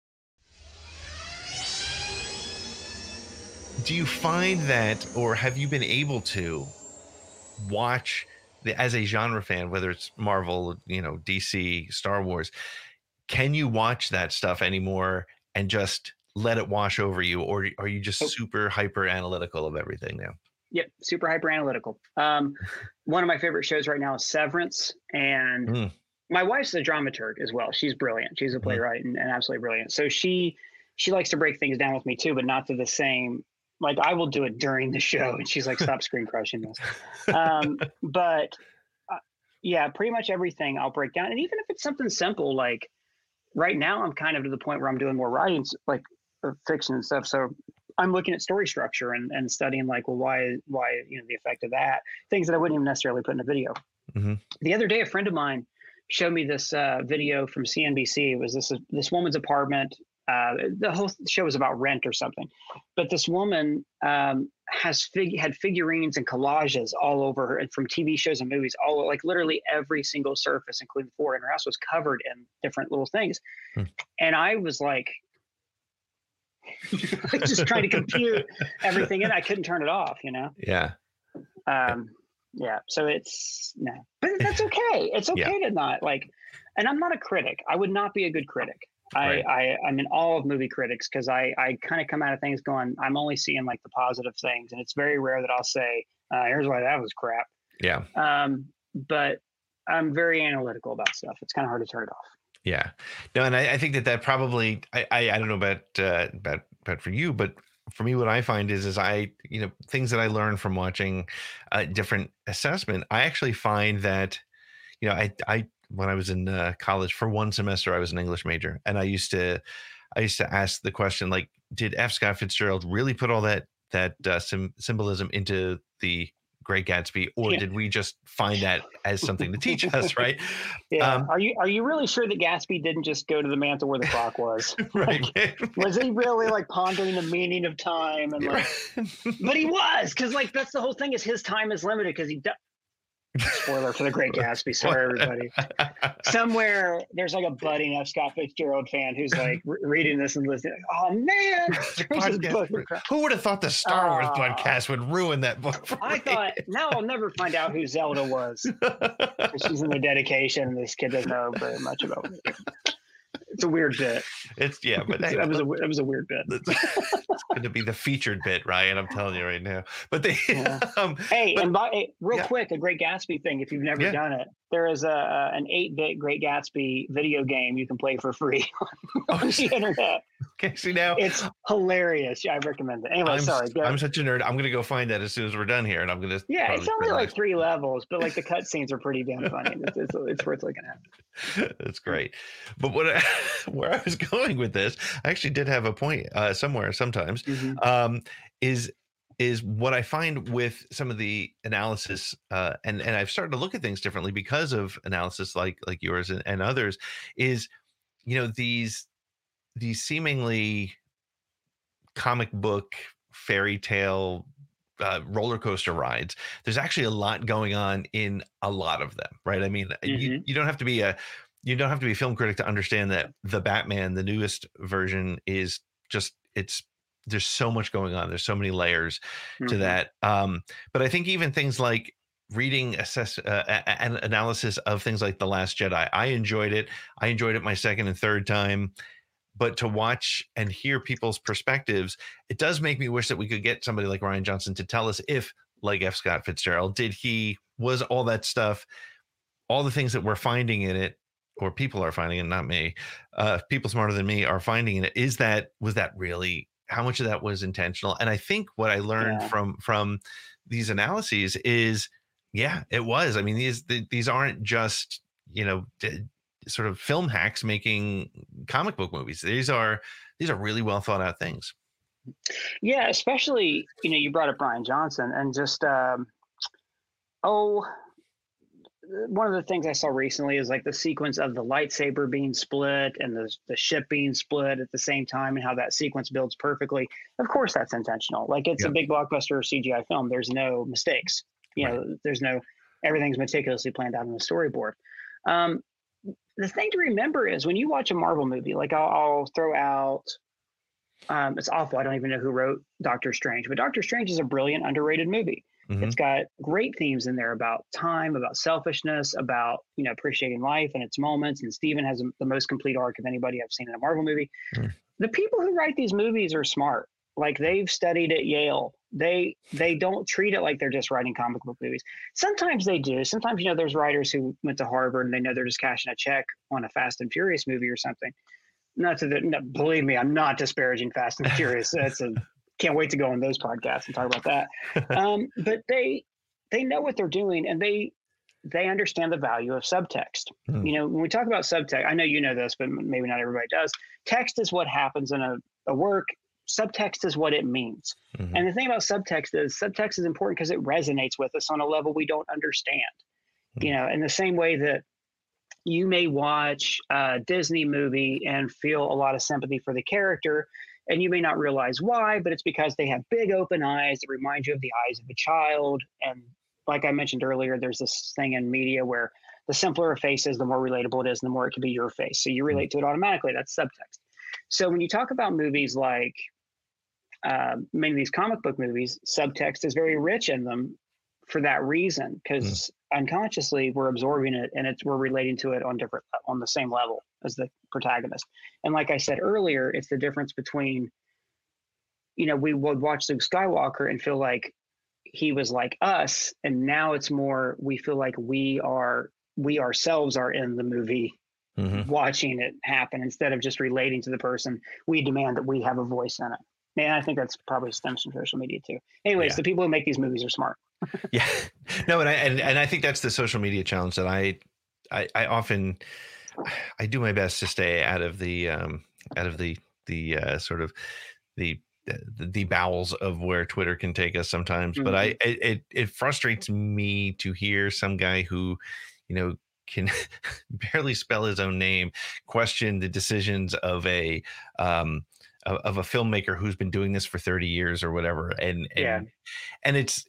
Do you find that, or have you been able to watch as a genre fan, whether it's Marvel, DC, Star Wars, can you watch that stuff anymore and just let it wash over you? Or are you just super hyper analytical of everything now? Yep. Super hyper analytical. One of my favorite shows right now is Severance. And my wife's a dramaturg as well. She's brilliant. She's a playwright and absolutely brilliant. So she likes to break things down with me too, but not to the same, like I will do it during the show. And she's like, stop screen crushing this. Yeah, pretty much everything I'll break down. And even if it's something simple, like right now I'm kind of to the point where I'm doing more writing, like fiction and stuff. So I'm looking at story structure and studying like, well, why, the effect of that, things that I wouldn't even necessarily put in a video. Mm-hmm. The other day, a friend of mine showed me this video from CNBC. It was this woman's apartment. The whole show was about rent or something, but this woman had figurines and collages all over her, and from TV shows and movies, all like literally every single surface, including the floor in her house, was covered in different little things. And I was like, just trying to compute everything, and I couldn't turn it off. Yeah. Yeah. So but that's okay. It's okay to not like, and I'm not a critic. I would not be a good critic. Right. I'm in awe of movie critics because I kind of come out of things going, I'm only seeing like the positive things. And it's very rare that I'll say, here's why that was crap. Yeah. But I'm very analytical about stuff. It's kind of hard to turn it off. Yeah. No, and I think that probably, I don't know about for you, but for me, what I find is I, things that I learn from watching different assessment, I actually find that, I when I was in college for one semester, I was an English major, and I used to ask the question, like, did F. Scott Fitzgerald really put all that symbolism into The Great Gatsby, or did we just find that as something to teach us, right? Yeah. Are you really sure that Gatsby didn't just go to the mantle where the clock was? Right. Was he really like pondering the meaning of time? And like, but he was, because like that's the whole thing, is his time is limited because he does. Spoiler for The Great Gatsby. Sorry, everybody. Somewhere there's like a budding F. Scott Fitzgerald fan who's like reading this and listening. Oh man, who would have thought the Star Wars podcast would ruin that book? I thought, now I'll never find out who Zelda was. She's in the dedication, and this kid doesn't know very much about it. It's a weird bit. But it was a weird bit. It's going to be the featured bit, Ryan. I'm telling you right now. But real quick, a Great Gatsby thing. If you've never done it, there is an 8-bit Great Gatsby video game you can play for free on the internet. Okay, see now it's hilarious. Yeah, I recommend it. Anyway, sorry. I'm such a nerd. I'm going to go find that as soon as we're done here, and I'm going to. Yeah, it's only like 3 levels, but like the cutscenes are pretty damn funny. It's worth looking at. That's great. But where I was going with this, I actually did have a point somewhere. Sometimes is what I find with some of the analysis, and I've started to look at things differently because of analysis like yours and others. Is these seemingly comic book fairy tale roller coaster rides, there's actually a lot going on in a lot of them, right? I mean, you don't have to be a film critic to understand that the Batman, the newest version, is just there's so much going on. There's so many layers to that. But I think even things like reading an analysis of things like The Last Jedi, I enjoyed it. I enjoyed it my second and third time. But to watch and hear people's perspectives, it does make me wish that we could get somebody like Rian Johnson to tell us if, like F. Scott Fitzgerald, was all that stuff, all the things that we're finding in it, or people are finding it, not me, people smarter than me are finding it, was that really, how much of that was intentional? And I think what I learned from these analyses is, yeah, it was. I mean, these aren't just, sort of film hacks making comic book movies. These are really well thought out things. Yeah, especially, you brought up Bryan Johnson, and just, one of the things I saw recently is like the sequence of the lightsaber being split and the ship being split at the same time, and how that sequence builds perfectly. Of course, that's intentional. Like, it's a big blockbuster CGI film. There's no mistakes. Everything's meticulously planned out on the storyboard. The thing to remember is when you watch a Marvel movie, like I'll throw out, it's awful, I don't even know who wrote Doctor Strange, but Doctor Strange is a brilliant, underrated movie. Mm-hmm. It's got great themes in there about time, about selfishness, about, appreciating life and its moments. And Steven has the most complete arc of anybody I've seen in a Marvel movie. Mm. The people who write these movies are smart. Like, they've studied at Yale. They don't treat it like they're just writing comic book movies. Sometimes they do. Sometimes, there's writers who went to Harvard and they know they're just cashing a check on a Fast and Furious movie or something. Believe me, I'm not disparaging Fast and Furious. Can't wait to go on those podcasts and talk about that. But they know what they're doing, and they understand the value of subtext. When we talk about subtext, I know you know this, but maybe not everybody does. Text is what happens in a work. Subtext is what it means. Mm-hmm. And the thing about subtext is important because it resonates with us on a level we don't understand. Mm-hmm. In the same way that you may watch a Disney movie and feel a lot of sympathy for the character, and you may not realize why, but it's because they have big open eyes that remind you of the eyes of a child. And like I mentioned earlier, there's this thing in media where the simpler a face is, the more relatable it is, and the more it can be your face. So you relate to it automatically. That's subtext. So when you talk about movies like many of these comic book movies, subtext is very rich in them for that reason, because unconsciously we're absorbing it, and we're relating to it on the same level as the protagonist. And like I said earlier, it's the difference between, we would watch Luke Skywalker and feel like he was like us, and now it's more, we feel like we ourselves are in the movie, watching it happen, instead of just relating to the person. We demand that we have a voice in it. And I think that's probably stems from social media too. Anyways, the people who make these movies are smart. Yeah, no, and I think that's the social media challenge that I often, I do my best to stay out of the sort of the bowels of where Twitter can take us sometimes. Mm-hmm. But it frustrates me to hear some guy who, can barely spell his own name question the decisions of a filmmaker who's been doing this for 30 years or whatever. And it's,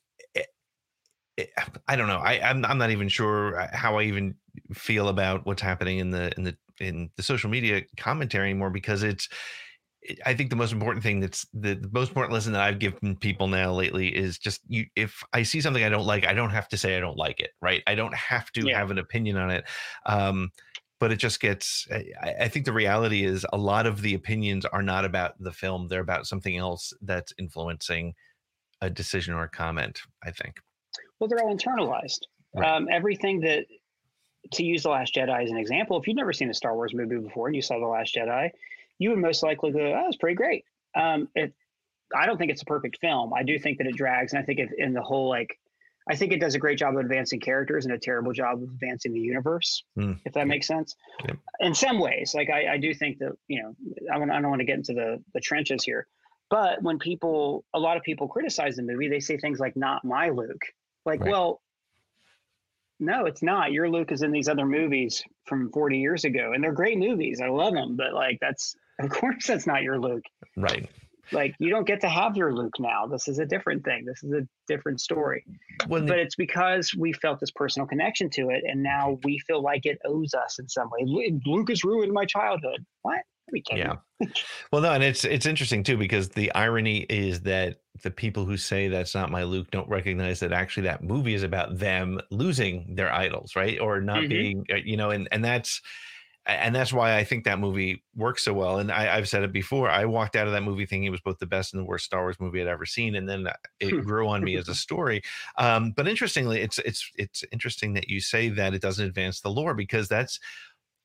I don't know. I'm not even sure how I even feel about what's happening in the social media commentary anymore, because I think the most important thing, that's the most important lesson that I've given people now lately is just, if I see something I don't like, I don't have to say I don't like it, right? I don't have to have an opinion on it. But it just gets, I think the reality is a lot of the opinions are not about the film. They're about something else that's influencing a decision or a comment, I think. Well, they're all internalized. Right. Everything that, to use The Last Jedi as an example, if you've never seen a Star Wars movie before and you saw The Last Jedi, you would most likely go, oh, it's pretty great. I don't think it's a perfect film. I do think that it drags. And I think in the whole, I think it does a great job of advancing characters and a terrible job of advancing the universe, if that makes sense. Yep. In some ways, I do think that, I don't want to get into the trenches here, but when a lot of people criticize the movie, they say things like, not my Luke. Well, no, it's not. Your Luke is in these other movies from 40 years ago, and they're great movies. I love them, but of course that's not your Luke. Right. You don't get to have your Luke now. This is a different thing. This is a different story. But it's because we felt this personal connection to it, and now we feel like it owes us in some way. Lucas ruined my childhood. What? Yeah. Well, no, and it's interesting too, because the irony is that the people who say that's not my Luke don't recognize that actually that movie is about them losing their idols, right? Or not being, and that's why I think that movie works so well. And I've said it before. I walked out of that movie thinking it was both the best and the worst Star Wars movie I'd ever seen, and then it grew on me as a story. But interestingly, it's interesting that you say that it doesn't advance the lore, because that's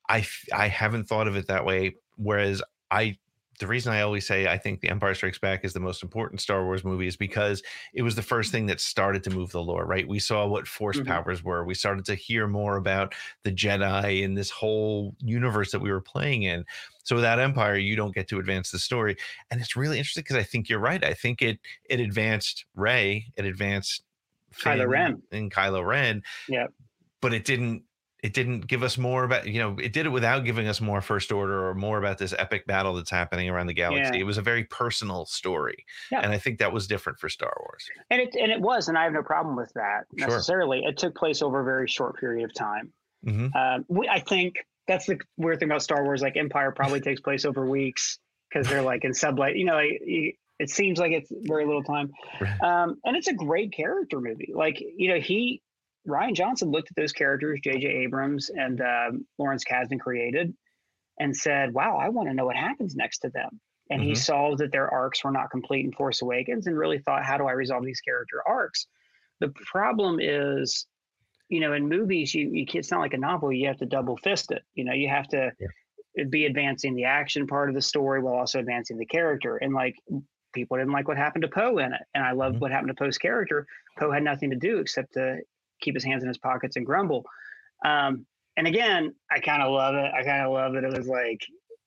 I haven't thought of it that way. Whereas the reason I always say I think The Empire Strikes Back is the most important Star Wars movie is because it was the first thing that started to move the lore, right? We saw what force powers were. We started to hear more about the Jedi and this whole universe that we were playing in. So without Empire, you don't get to advance the story. And it's really interesting because I think you're right. I think it advanced Rey, it advanced Kylo Ren. And Kylo Ren. Yeah. But it didn't give us more about, it did it without giving us more First Order or more about this epic battle that's happening around the galaxy. It was a very personal story. Yeah. And I think that was different for Star Wars. And it was, and I have no problem with that necessarily. Sure. It took place over a very short period of time. I think that's the weird thing about Star Wars. Like Empire probably takes place over weeks because they're like in sublight, it seems like it's very little time. And it's a great character movie. Like, Rian Johnson looked at those characters J.J. Abrams and Lawrence Kasdan created and said, wow, I want to know what happens next to them. And he saw that their arcs were not complete in Force Awakens and really thought, how do I resolve these character arcs? The problem is, in movies, it's not like a novel. You have to double fist it. You have to be advancing the action part of the story while also advancing the character. And like people didn't like what happened to Poe in it. And I loved what happened to Poe's character. Poe had nothing to do except to keep his hands in his pockets and grumble. And again, I kind of love it. It was like,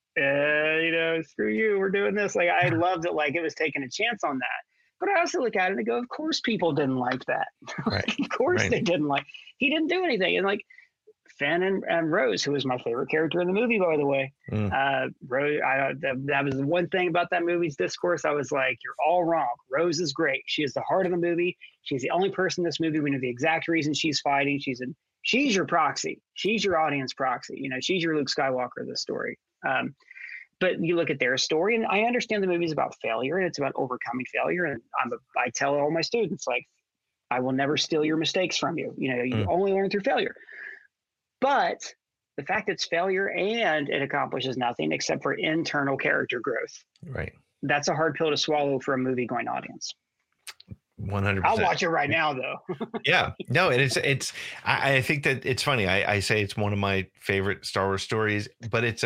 screw you, we're doing this. Like, I loved it. Like it was taking a chance on that. But I also look at it and go, of course people didn't like that. Right. Of course they didn't like, he didn't do anything. And like Finn and Rose, who was my favorite character in the movie, by the way. Rose, that was the one thing about that movie's discourse. I was like, you're all wrong. Rose is great. She is the heart of the movie. She's the only person in this movie. We know the exact reason she's fighting. She's your proxy. She's your audience proxy. She's your Luke Skywalker of the story. But you look at their story, and I understand the movie's about failure and it's about overcoming failure. And I tell all my students, like, I will never steal your mistakes from you. You only learn through failure. But the fact it's failure and it accomplishes nothing except for internal character growth. Right. That's a hard pill to swallow for a movie going audience. 100%. I'll watch it right now, though. Yeah, no, and it's. I think that it's funny. I say it's one of my favorite Star Wars stories, but it's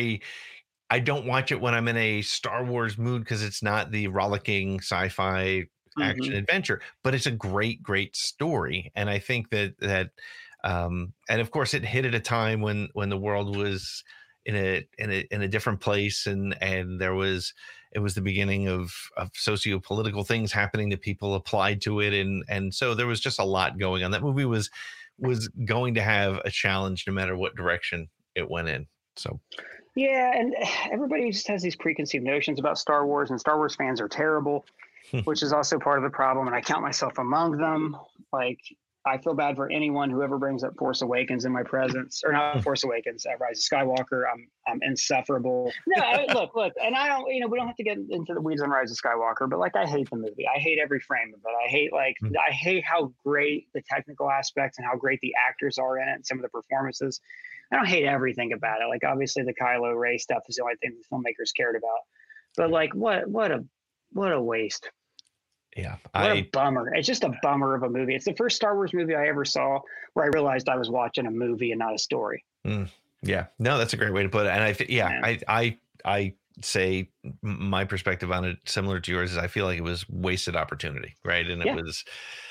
I don't watch it when I'm in a Star Wars mood because it's not the rollicking sci-fi action adventure, but it's a great story, and I think that. And of course, it hit at a time when the world was in a different place, and it was the beginning of socio-political things happening that people applied to it, and so there was just a lot going on. That movie was going to have a challenge no matter what direction it went in. So. Yeah, and everybody just has these preconceived notions about Star Wars, and Star Wars fans are terrible, which is also part of the problem. And I count myself among them. Like, I feel bad for anyone who ever brings up Force Awakens in my presence, or not Force Awakens, Rise of Skywalker. I'm insufferable. No, look, and I don't, we don't have to get into the weeds on Rise of Skywalker, but like, I hate the movie. I hate every frame of it. I hate how great the technical aspects and how great the actors are in it and some of the performances. I don't hate everything about it. Like, obviously the Kylo Ray stuff is the only thing the filmmakers cared about, but like, what a waste. Yeah. What a bummer. It's just a bummer of a movie. It's the first Star Wars movie I ever saw where I realized I was watching a movie and not a story. Yeah. No, that's a great way to put it. And I say my perspective on it, similar to yours, is I feel like it was wasted opportunity. Right. And it was,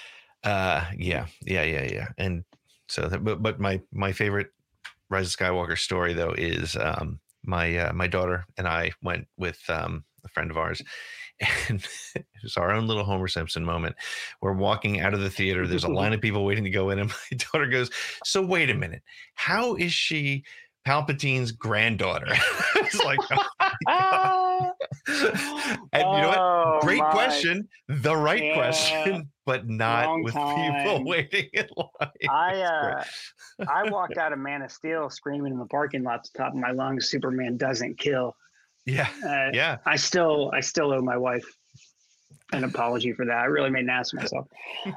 yeah. And so, but my favorite Rise of Skywalker story though is, my daughter and I went with, a friend of ours, and it was our own little Homer Simpson moment. We're walking out of the theater. There's a line of people waiting to go in. And my daughter goes, so wait a minute. How is she Palpatine's granddaughter? It's like, oh and you know what? Great question. The right question, but not Long with time. people waiting in line. I walked out of Man of Steel screaming in the parking lot at the top of my lungs, Superman doesn't kill. Yeah. Yeah. I still owe my wife an apology for that. I really made an ass of myself.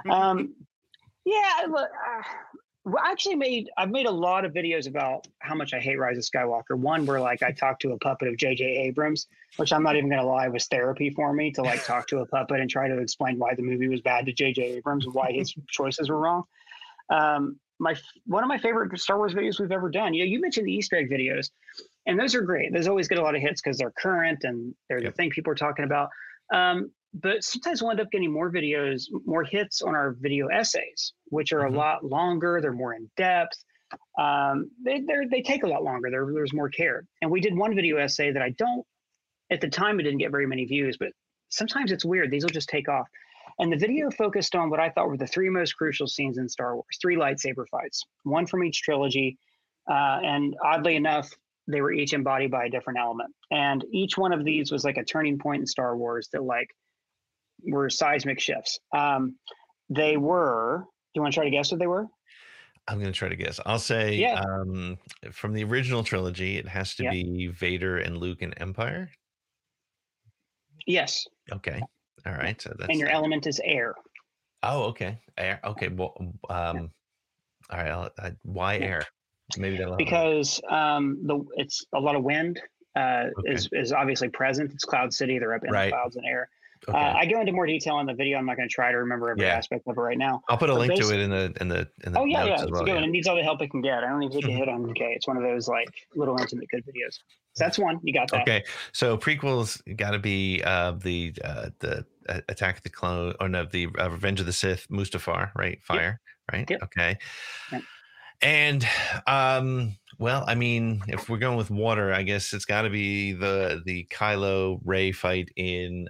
Look, I've made a lot of videos about how much I hate Rise of Skywalker. One where like I talked to a puppet of J.J. Abrams, which I'm not even going to lie was therapy for me to like talk to a puppet and try to explain why the movie was bad to J.J. Abrams and why his choices were wrong. one of my favorite Star Wars videos we've ever done. You mentioned the Easter egg videos, and those are great. Those always get a lot of hits because they're current and they're the thing people are talking about. But sometimes we'll end up getting more hits on our video essays, which are a lot longer. They're more in depth. They take a lot longer. There's more care. And we did one video essay that at the time, it didn't get very many views, but sometimes it's weird. These will just take off. And the video focused on what I thought were the 3 most crucial scenes in Star Wars, 3 lightsaber fights, one from each trilogy. And oddly enough, they were each embodied by a different element. And each one of these was like a turning point in Star Wars that were seismic shifts. They were, do you want to try to guess what they were? I'm going to try to guess. I'll say from the original trilogy, it has to be Vader and Luke in Empire. Yes. Okay. All right. So that's, and your element is air. Oh, okay. Air. Okay. Well, all right. Why air? Maybe that'll because it's a lot of wind is obviously present. It's Cloud City. They're up in the clouds and air. Okay. I go into more detail in the video. I'm not going to try to remember every aspect of it right now. I'll put a link to it in the Oh yeah, notes as it's well, good. It needs all the help it can get. I don't even take a hit on okay. It's one of those like little intimate good videos. So that's one. You got that. Okay. So prequels got to be the Attack of the Clone or no, the Revenge of the Sith, Mustafar, right? Fire, right? Yep. Okay. Yep. And well, I mean, if we're going with water, I guess it's got to be the Kylo Rey fight in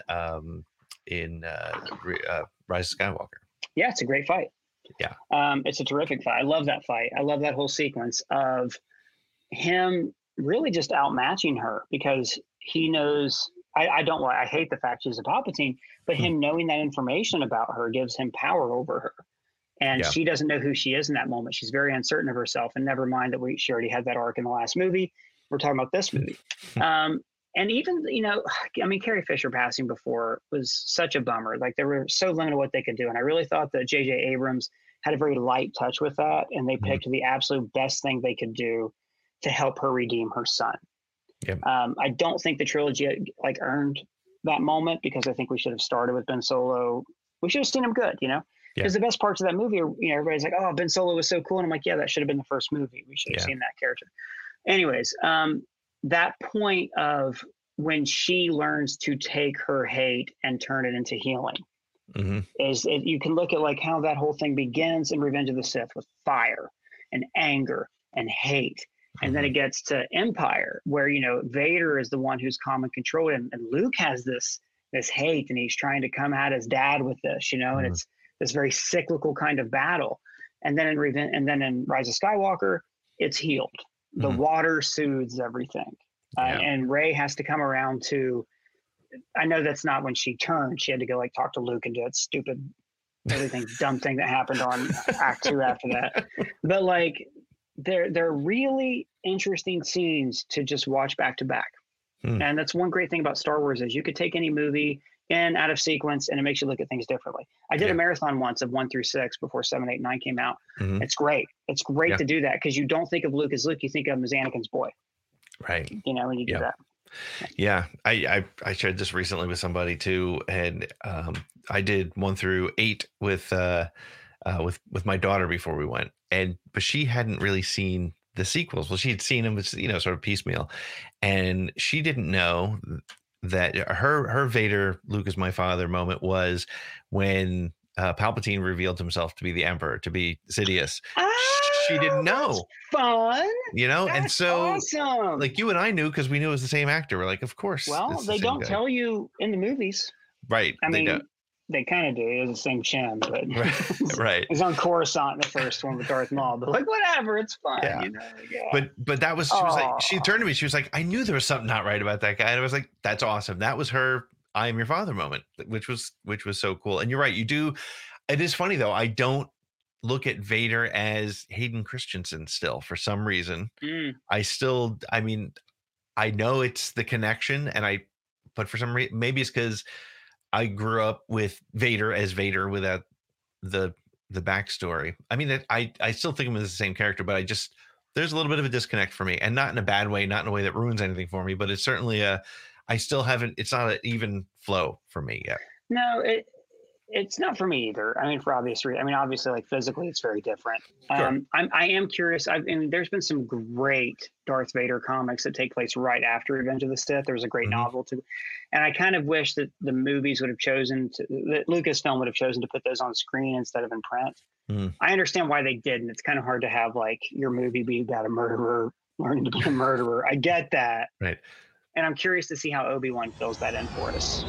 Rise of Skywalker. Yeah, it's a great fight. Yeah, it's a terrific fight. I love that fight. I love that whole sequence of him really just outmatching her because he knows. I hate the fact she's a Palpatine, but him knowing that information about her gives him power over her. And she doesn't know who she is in that moment. She's very uncertain of herself. And never mind that she already had that arc in the last movie. We're talking about this movie. And even, Carrie Fisher passing before was such a bummer. Like, they were so limited what they could do. And I really thought that J.J. Abrams had a very light touch with that. And they picked the absolute best thing they could do to help her redeem her son. Yep. I don't think the trilogy earned that moment because I think we should have started with Ben Solo. We should have seen him good, Because the best parts of that movie are, everybody's like, oh, Ben Solo was so cool. And I'm like, yeah, that should have been the first movie. We should have seen that character. Anyways, that point of when she learns to take her hate and turn it into healing you can look at how that whole thing begins in Revenge of the Sith with fire and anger and hate. And then it gets to Empire where, Vader is the one who's calm and controlled. And Luke has this hate and he's trying to come at his dad with this, and it's this very cyclical kind of battle. And then in Rise of Skywalker, it's healed. The water soothes everything. And Rey has to come around to, I know that's not when she turned. She had to go talk to Luke and do that stupid, dumb thing that happened on Act 2 after that. But they're really interesting scenes to just watch back to back. And that's one great thing about Star Wars is you could take any movie in out of sequence and it makes you look at things differently. I did a marathon once of 1 through 6 before 7, 8, 9 came out. It's great. It's great to do that because you don't think of Luke as Luke, you think of him as Anakin's boy. Right. When you do that. Yeah. I shared this recently with somebody too. And I did 1 through 8 with my daughter before we went. But she hadn't really seen the sequels. Well, she had seen them, sort of piecemeal. And she didn't know that her Vader, Luke is my father moment was when Palpatine revealed himself to be the Emperor, to be Sidious. She didn't know. Fun. That's and so awesome. You and I knew because we knew it was the same actor. We're like, of course. Well, they don't tell you in the movies. Right. I mean, they kind of do. It was the same chin, but right. It was on Coruscant in the first one with Darth Maul, but whatever, it's fun. Yeah. But that was, she was like, she turned to me, she was like, I knew there was something not right about that guy. And I was like, that's awesome. That was her I am your father moment, which was so cool. And you're right. You do. It is funny though. I don't look at Vader as Hayden Christensen still for some reason. I know it's the connection but for some reason, maybe it's because I grew up with Vader as Vader without the backstory. I mean, I still think of him as the same character, but there's a little bit of a disconnect for me, and not in a bad way, not in a way that ruins anything for me, but it's certainly it's not an even flow for me yet. No, It's not for me either. I mean, for obvious reasons. I mean, obviously, like physically, it's very different. Sure. I am curious. There's been some great Darth Vader comics that take place right after Revenge of the Sith. There was a great novel too, and I kind of wish that the movies would have that Lucasfilm would have chosen to put those on screen instead of in print. I understand why they didn't. It's kind of hard to have like your movie be about a murderer learning to be a murderer. I get that. Right. And I'm curious to see how Obi-Wan fills that in for us.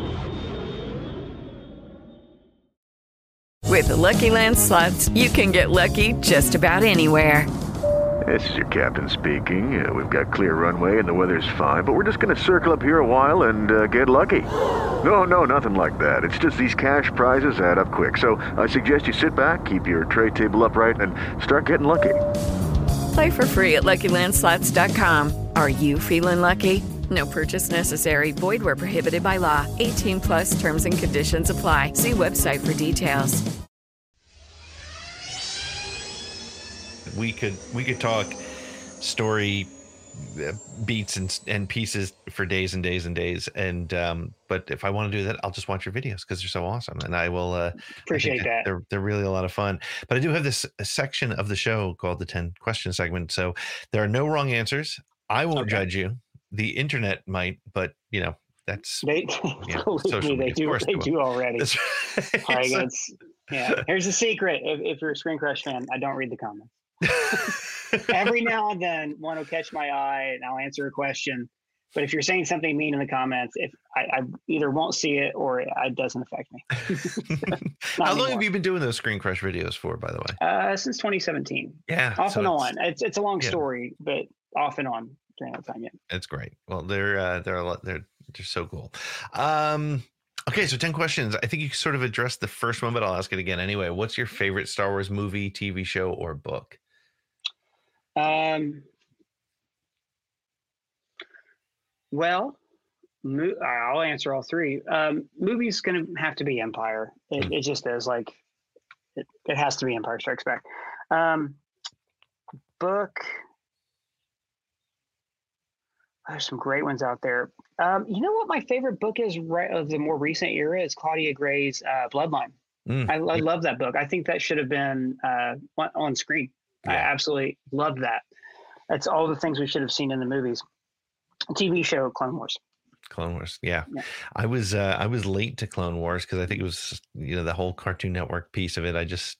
With the Lucky Land Slots, you can get lucky just about anywhere. This is your captain speaking. We've got clear runway and the weather's fine, but we're just going to circle up here a while and get lucky. No, nothing like that. It's just these cash prizes add up quick. So I suggest you sit back, keep your tray table upright, and start getting lucky. Play for free at LuckyLandSlots.com. Are you feeling lucky? No purchase necessary. Void where prohibited by law. 18+ terms and conditions apply. See website for details. We could talk story beats and pieces for days and days and days. And but if I want to do that, I'll just watch your videos because they're so awesome. And I will appreciate that. They're really a lot of fun. But I do have this section of the show called the 10 question segment. So there are no wrong answers. I won't judge you. The internet might, but you know, that's they do already. Right. Yeah. Here's the secret. If you're a Screen Crush fan, I don't read the comments. Every now and then one will catch my eye and I'll answer a question. But if you're saying something mean in the comments, if I either won't see it or it doesn't affect me. How long have you been doing those Screen Crush videos for, by the way? Since 2017. Yeah. Off and on. It's a long story, but off and on during that time. Yeah. It's great. Well, they're a lot. They're so cool. Okay, so 10 questions. I think you sort of addressed the first one, but I'll ask it again anyway. What's your favorite Star Wars movie, TV show, or book? Well, I'll answer all three. Movie's going to have to be Empire. It just is like, it has to be Empire Strikes Back. Book. There's some great ones out there. You know what my favorite book is of the more recent era is Claudia Gray's Bloodline. I love that book. I think that should have been on screen. Yeah. I absolutely love that. That's all the things we should have seen in the movies. TV show Clone Wars. Clone Wars, yeah. I was late to Clone Wars because I think it was the whole Cartoon Network piece of it.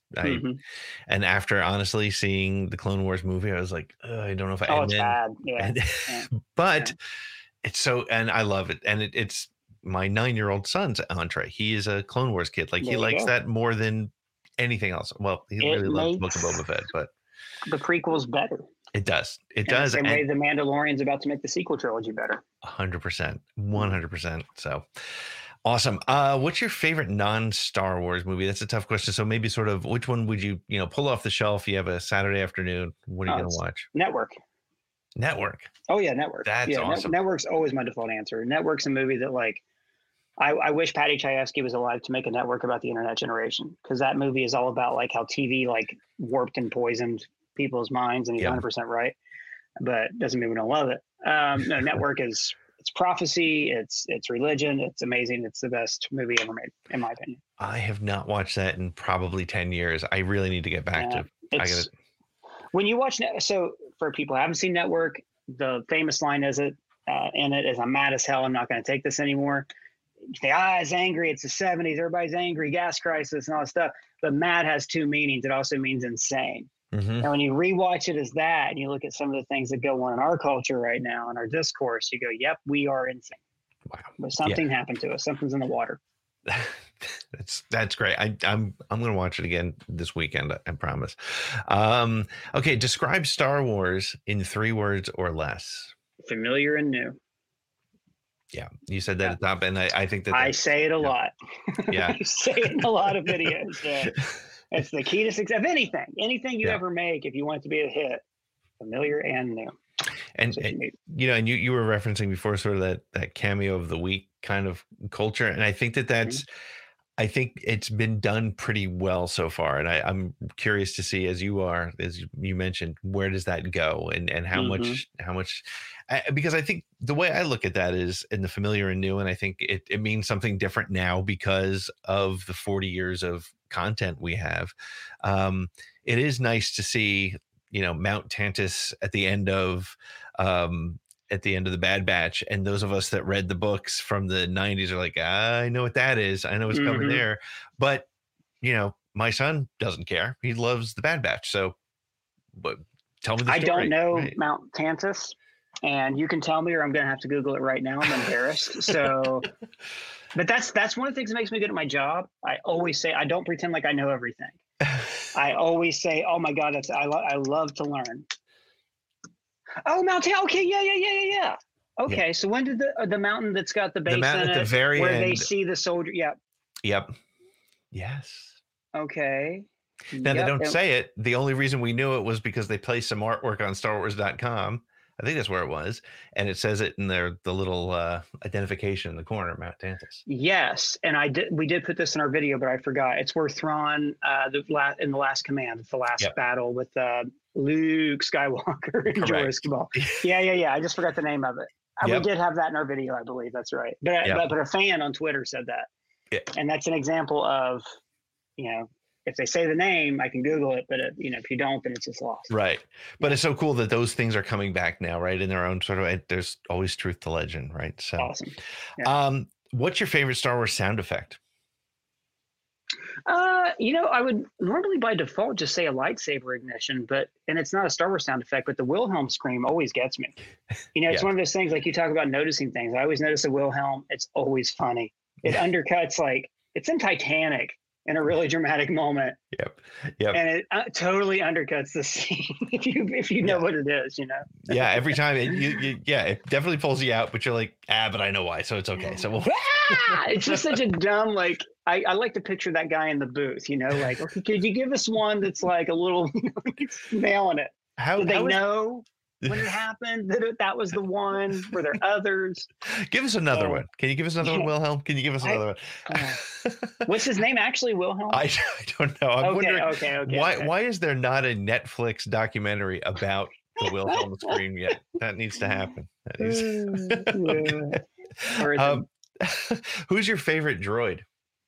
And after honestly seeing the Clone Wars movie, I was like, I don't know if it's bad. Yeah. But it's so, and I love it, and it's my 9-year-old son's entree. He is a Clone Wars kid. Like he likes that more than anything else. Well, he really loves Book of Boba Fett, but the prequel's better. It does. It does. The same way the Mandalorian's about to make the sequel trilogy better. 100%. 100%. So awesome. What's your favorite non-Star Wars movie? That's a tough question. So maybe sort of which one would you, pull off the shelf? You have a Saturday afternoon. What are you going to watch? Network. Oh, yeah. Network. That's awesome. Network's always my default answer. Network's a movie that I wish Patty Chayefsky was alive to make a network about the internet generation, because that movie is all about how TV warped and poisoned people's minds, and he's 100% right, but doesn't mean we don't love it. No, Network it's prophecy, it's religion, it's amazing. It's the best movie ever made, in my opinion. I have not watched that in probably 10 years. I really need to get back to it. When you watch, so for people who haven't seen Network, the famous line in it is, "I'm mad as hell, I'm not going to take this anymore." The it's angry, it's the 70s, everybody's angry, gas crisis and all that stuff. But mad has two meanings. It also means insane. Mm-hmm. And when you rewatch it as that, and you look at some of the things that go on in our culture right now, in our discourse, you go, yep, we are insane. Wow. But something happened to us. Something's in the water. That's great. I'm going to watch it again this weekend, I promise. Okay, describe Star Wars in 3 words or less. Familiar and new. Yeah, you said that at the top, and I think that I say it a lot. Yeah, I say it in a lot of videos. It's the key to success of anything you ever make. If you want it to be a hit, familiar and new. And you were referencing before sort of that cameo of the week kind of culture, and I think that's I think it's been done pretty well so far, and I'm curious to see, as you mentioned, where does that go, and how much because I think the way I look at that is in the familiar and new, and I think it means something different now because of the 40 years of content we have. It is nice to see, Mount Tantus at the end of the Bad Batch, and those of us that read the books from the 90s are like, I know what that is. I know it's coming there. But, my son doesn't care. He loves the Bad Batch. So, but tell me the story. I don't know right? Mount Tantus, and you can tell me, or I'm going to have to Google it right now. I'm embarrassed. So, but that's one of the things that makes me good at my job. I always say, I don't pretend like I know everything. I always say, oh my God, I love to learn. Oh, Mount Tantus. Okay, yeah. Okay, yeah. So when did the mountain that's got the base in at it, the very where end, they see the soldier? Yep. Yes. Okay. Now they don't say it. The only reason we knew it was because they placed some artwork on StarWars.com. I think that's where it was, and it says it in the little identification in the corner, Mount Tantus. Yes, and we did put this in our video, but I forgot. It's where Thrawn, in the Last Command, it's the last battle with Luke Skywalker and Jorah Cabal. Yeah. I just forgot the name of it. We did have that in our video, I believe. That's right. But a fan on Twitter said that, and that's an example of, if they say the name, I can Google it, but if you don't, then it's just lost. Right. But it's so cool that those things are coming back now, right? In their own sort of, there's always truth to legend, right? So awesome. Yeah. What's your favorite Star Wars sound effect? I would normally by default just say a lightsaber ignition, and it's not a Star Wars sound effect, but the Wilhelm scream always gets me. It's one of those things, like you talk about noticing things. I always notice a Wilhelm. It's always funny. It undercuts, like it's in Titanic in a really dramatic moment. Yep. And it totally undercuts the scene if you know what it is, Yeah, every time it definitely pulls you out, but you're like, but I know why, so it's okay. So it's just such a dumb, like I like to picture that guy in the booth, like, okay, could you give us one that's like a little nailing it? Did they know when it happened that was the one? Were there others? Give us another one. Can you give us another one, Wilhelm? Can you give us another one? What's his name actually, Wilhelm? I don't know. I'm wondering okay. Why is there not a Netflix documentary about the Wilhelm scream yet? That needs to happen. Who's your favorite droid?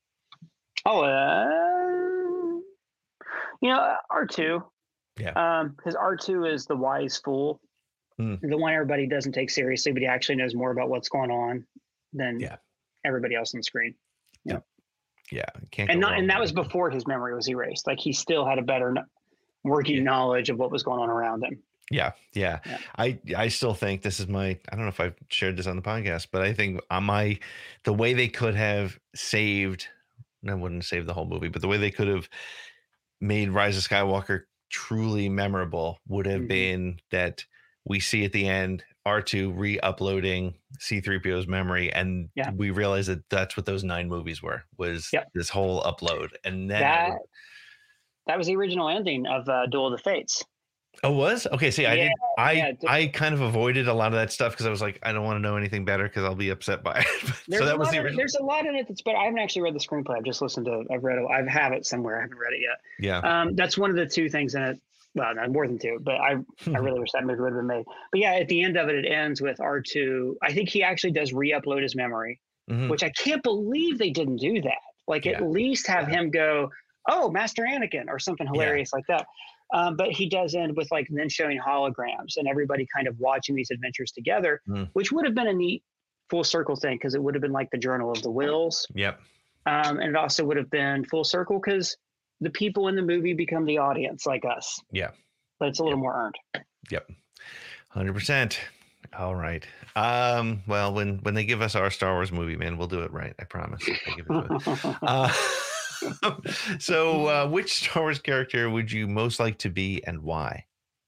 R2. Yeah. Because R2 is the wise fool, the one everybody doesn't take seriously, but he actually knows more about what's going on than everybody else on the screen. Yeah. And that was before his memory was erased. Like he still had a better working knowledge of what was going on around him. Yeah. I still think this is I don't know if I've shared this on the podcast, but I think the way they could have saved, I wouldn't save the whole movie, but the way they could have made Rise of Skywalker truly memorable would have been that we see at the end R2 re-uploading C-3PO's memory, and we realize that that's what those 9 movies was this whole upload. And then that was the original ending of Duel of the Fates. Oh, was? Okay, see, I kind of avoided a lot of that stuff because I was like, I don't want to know anything better because I'll be upset by it. So that was the original. There's a lot in it that's better. I haven't actually read the screenplay. I've just listened to I've read it. I have it somewhere. I haven't read it yet. Yeah. That's one of the 2 things in it. Well, not more than 2, but I really wish that movie would have been made. But yeah, at the end of it, it ends with R2. I think he actually does re-upload his memory, which I can't believe they didn't do that. Like at least have him go, oh, Master Anakin, or something hilarious like that. But he does end with like then showing holograms and everybody kind of watching these adventures together, which would have been a neat full circle thing because it would have been like the Journal of the Wills. Yep. And it also would have been full circle because the people in the movie become the audience like us. Yeah. But it's a little more earned. Yep. 100%. All right. Well, when they give us our Star Wars movie, man, we'll do it right. I promise. I give it to it. So which Star Wars character would you most like to be and why?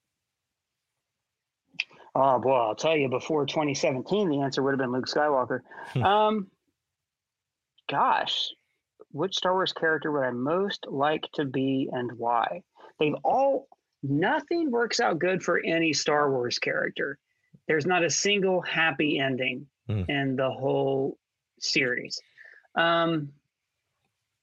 Oh, boy, I'll tell you, before 2017, the answer would have been Luke Skywalker. Gosh, which Star Wars character would I most like to be and why? Nothing works out good for any Star Wars character. There's not a single happy ending in the whole series.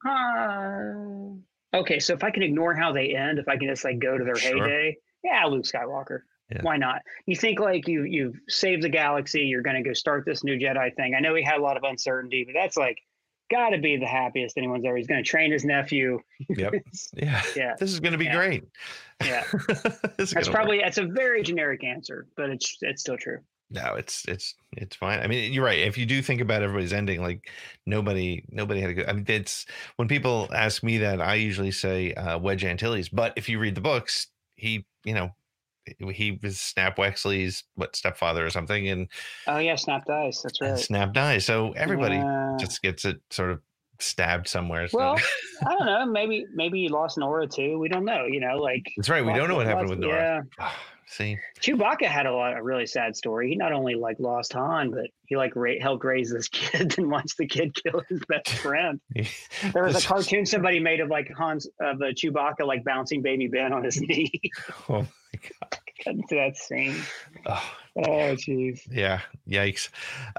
Okay, so if I can ignore how they end, if I can just like go to their heyday, yeah, Luke Skywalker. Yeah. Why not? You think like you've saved the galaxy, you're going to go start this new Jedi thing. I know he had a lot of uncertainty, but that's like got to be the happiest anyone's ever. He's going to train his nephew. Yep. Yeah. This is going to be great. Yeah. It's a very generic answer, but it's still true. No, it's fine. I mean, you're right. If you do think about everybody's ending, like nobody had a good. I mean, it's when people ask me that, I usually say Wedge Antilles. But if you read the books, he was Snap Wexley's stepfather or something, and Snap dies. That's right. Snap dies. So everybody just gets it sort of stabbed somewhere. So. Well, I don't know. Maybe he lost Nora too. We don't know. That's right. We don't know what happened with Nora. Yeah. See, Chewbacca had a really sad story. He not only like lost Han, but he helped raise this kid and watched the kid kill his best friend. There was a cartoon somebody made of like Chewbacca like bouncing baby Ben on his knee. Oh my God! Couldn't see that scene. Oh jeez. Yeah. Yikes.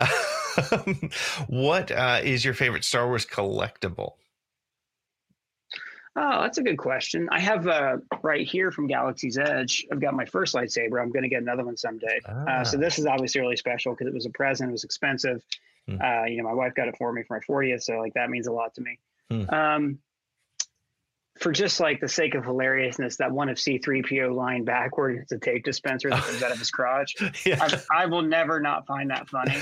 What is your favorite Star Wars collectible? Oh, that's a good question. I have right here from Galaxy's Edge. I've got my first lightsaber. I'm going to get another one someday. So this is obviously really special because it was a present. It was expensive. My wife got it for me for my 40th. So like that means a lot to me. For just like the sake of hilariousness, that one of C-3PO lying backward, it's a tape dispenser that comes out of his crotch. I will never not find that funny.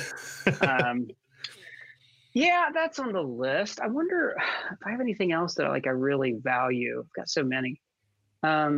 Yeah, that's on the list. I wonder if I have anything else that I really value. I've got so many. I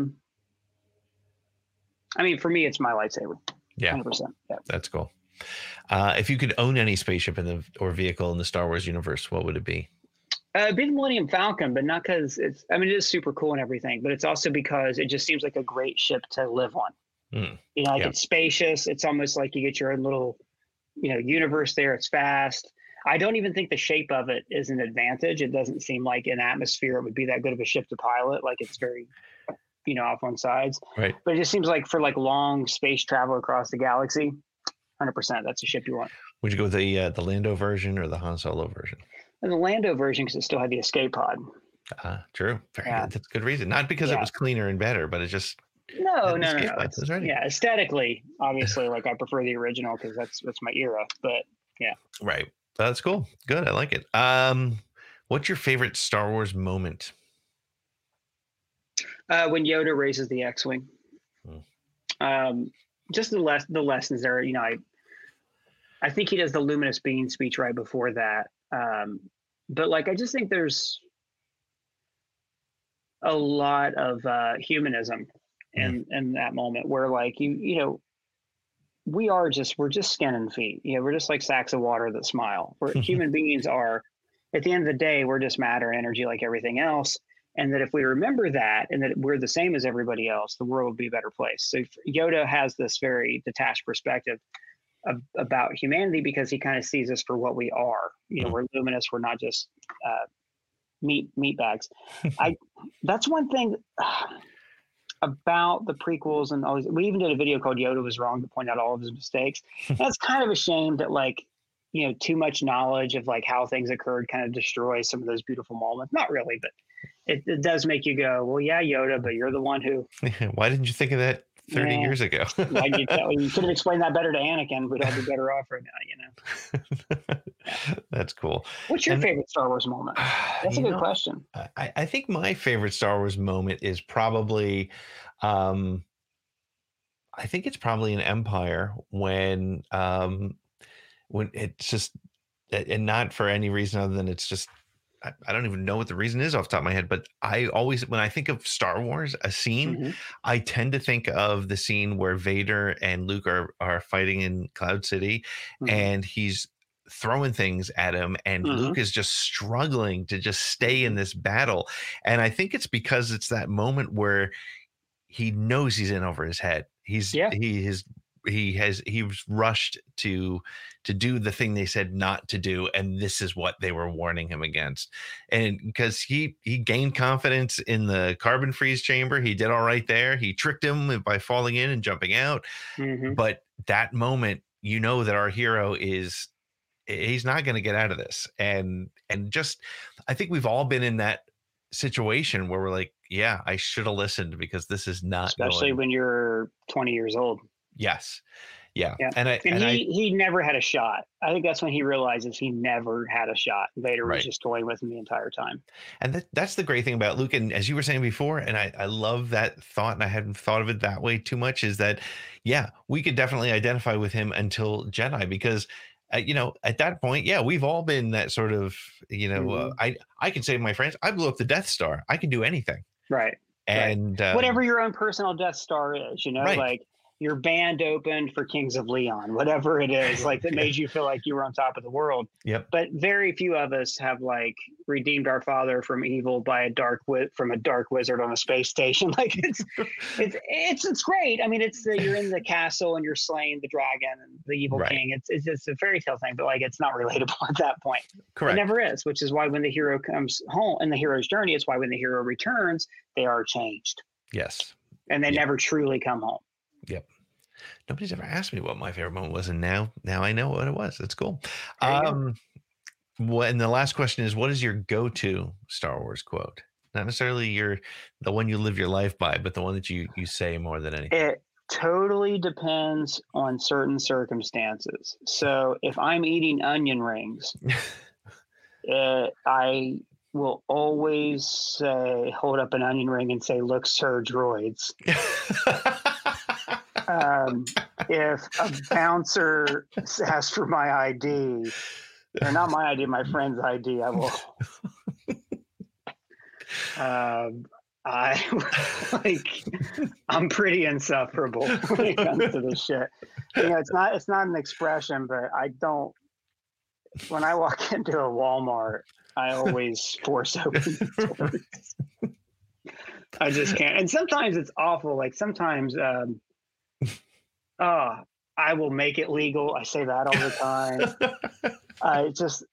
mean, for me, it's my lightsaber. Yeah, 100%. Yeah, that's cool. If you could own any spaceship or vehicle in the Star Wars universe, what would it be? It'd be the Millennium Falcon, but not because it is super cool and everything, but it's also because it just seems like a great ship to live on. It's spacious. It's almost like you get your own little, universe there. It's fast. I don't even think the shape of it is an advantage. It doesn't seem like in atmosphere it would be that good of a ship to pilot. Like it's very, off on sides. Right. But it just seems like for like long space travel across the galaxy, 100%, that's a ship you want. Would you go with the Lando version or the Han Solo version? And the Lando version because it still had the escape pod. True. Very good. That's a good reason. Not because it was cleaner and better, but it just no. Yeah, aesthetically, obviously, like I prefer the original because that's my era. But yeah. Right. That's cool. Good. I like it. What's your favorite Star Wars moment? When Yoda raises the X-Wing. Just the lessons there. I think he does the Luminous Being speech right before that. But I just think there's a lot of humanism in that moment where we're just skin and feet. We're just like sacks of water that smile. Where human beings are, at the end of the day, we're just matter, energy, like everything else. And that if we remember that, and that we're the same as everybody else, the world would be a better place. So Yoda has this very detached perspective about humanity because he kind of sees us for what we are. We're luminous. We're not just meat bags. That's one thing. About the prequels and all these, we even did a video called Yoda Was Wrong to point out all of his mistakes. That's kind of a shame that too much knowledge of how things occurred kind of destroys some of those beautiful moments. Not really, but it does make you go, well, yeah, Yoda, but you're the one who. Why didn't you think of that 30 years ago? You could have explained that better to Anakin. We'd all be better off right now, Yeah. That's cool. What's your favorite Star Wars moment? That's a good question. I think my favorite Star Wars moment is probably, I think it's probably in Empire when it's just, and not for any reason other than it's just, I don't even know what the reason is off the top of my head, but I always, when I think of Star Wars, a scene, I tend to think of the scene where Vader and Luke are fighting in Cloud City, and he's throwing things at him, and Luke is just struggling to just stay in this battle. And I think it's because it's that moment where he knows he's in over his head. He was rushed to do the thing they said not to do, and this is what they were warning him against. And because he gained confidence in the carbon freeze chamber, he did all right there. He tricked him by falling in and jumping out. But that moment, that our hero is he's not going to get out of this. And just, I think we've all been in that situation where we're like, yeah, I should have listened, because this is not especially when you're 20 years old. Yes. Yeah. And he never had a shot. I think that's when he realizes he never had a shot. Vader was just toying with him the entire time. And that's the great thing about Luke. And as you were saying before, and I love that thought, and I hadn't thought of it that way too much, is that, yeah, we could definitely identify with him until Jedi, because at that point, yeah, we've all been that sort of, I can say to my friends, I blew up the Death Star. I can do anything. Right. And whatever your own personal Death Star is, right. like your band opened for Kings of Leon, whatever it is, like that made you feel like you were on top of the world. Yep. But very few of us have like redeemed our father from evil by from a dark wizard on a space station. Like it's great. I mean, you're in the castle and you're slaying the dragon and the evil king. It's a fairy tale thing, but like it's not relatable at that point. Correct. It never is, which is why when the hero comes home in the hero's journey, it's why when the hero returns, they are changed. Yes. And they never truly come home. Yep. Nobody's ever asked me what my favorite moment was, and now I know what it was. That's cool. And the last question is, what is your go-to Star Wars quote? Not necessarily the one you live your life by, but the one that you say more than anything. It totally depends on certain circumstances. So if I'm eating onion rings, I will always hold up an onion ring and say, "Look, sir, droids." If a bouncer asks for my ID, or not my ID, my friend's ID, I will. I'm pretty insufferable when it comes to this shit. It's not an expression, but I don't. When I walk into a Walmart, I always force open the doors. I just can't. And sometimes it's awful. Like sometimes, I will make it legal. I say that all the time.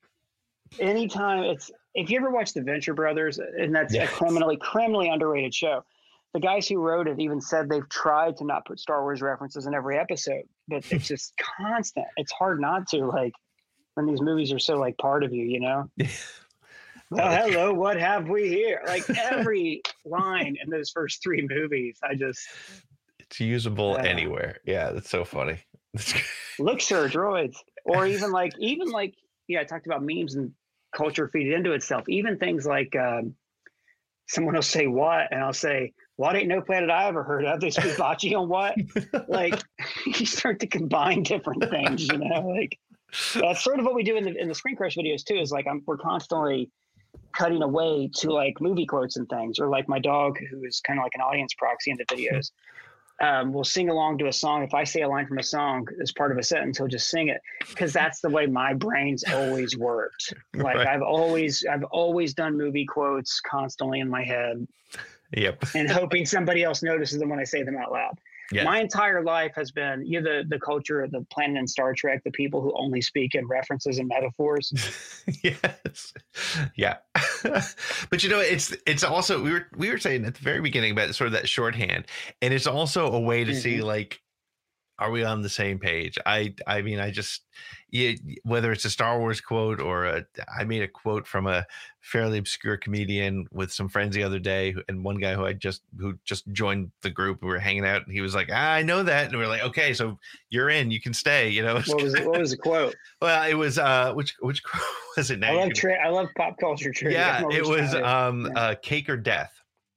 Anytime if you ever watch The Venture Brothers, and that's a criminally underrated show. The guys who wrote it even said they've tried to not put Star Wars references in every episode, but it's just constant. It's hard not to, like, when these movies are so like part of you, Well, hello, what have we here? Like every line in those first three movies, it's usable anywhere. Yeah, that's so funny. Look, sir, droids. Or even like, I talked about memes and culture feeding into itself. Even things like someone will say what, and I'll say, what ain't no planet I ever heard of. They speak bocce on what? Like you start to combine different things, like that's sort of what we do in the Screen Crush videos too, is like we're constantly cutting away to like movie quotes and things, or like my dog, who is kind of like an audience proxy in the videos, will sing along to a song. If I say a line from a song as part of a sentence, he'll just sing it, because that's the way my brain's always worked. Like I've always done movie quotes constantly in my head. Yep. And hoping somebody else notices them when I say them out loud. Yes. My entire life has been the culture of the planet in Star Trek, the people who only speak in references and metaphors. Yes. Yeah. But it's also, we were saying at the very beginning about sort of that shorthand, and it's also a way to see, like, are we on the same page? I mean, whether it's a Star Wars quote or I made a quote from a fairly obscure comedian with some friends the other day, and one guy who just joined the group, we were hanging out, and he was like, I know that. And we were like, okay, so you're in, you can stay, What was the quote? Well, it was, which quote was it now? I love pop culture trivia. Yeah, it was Cake or Death.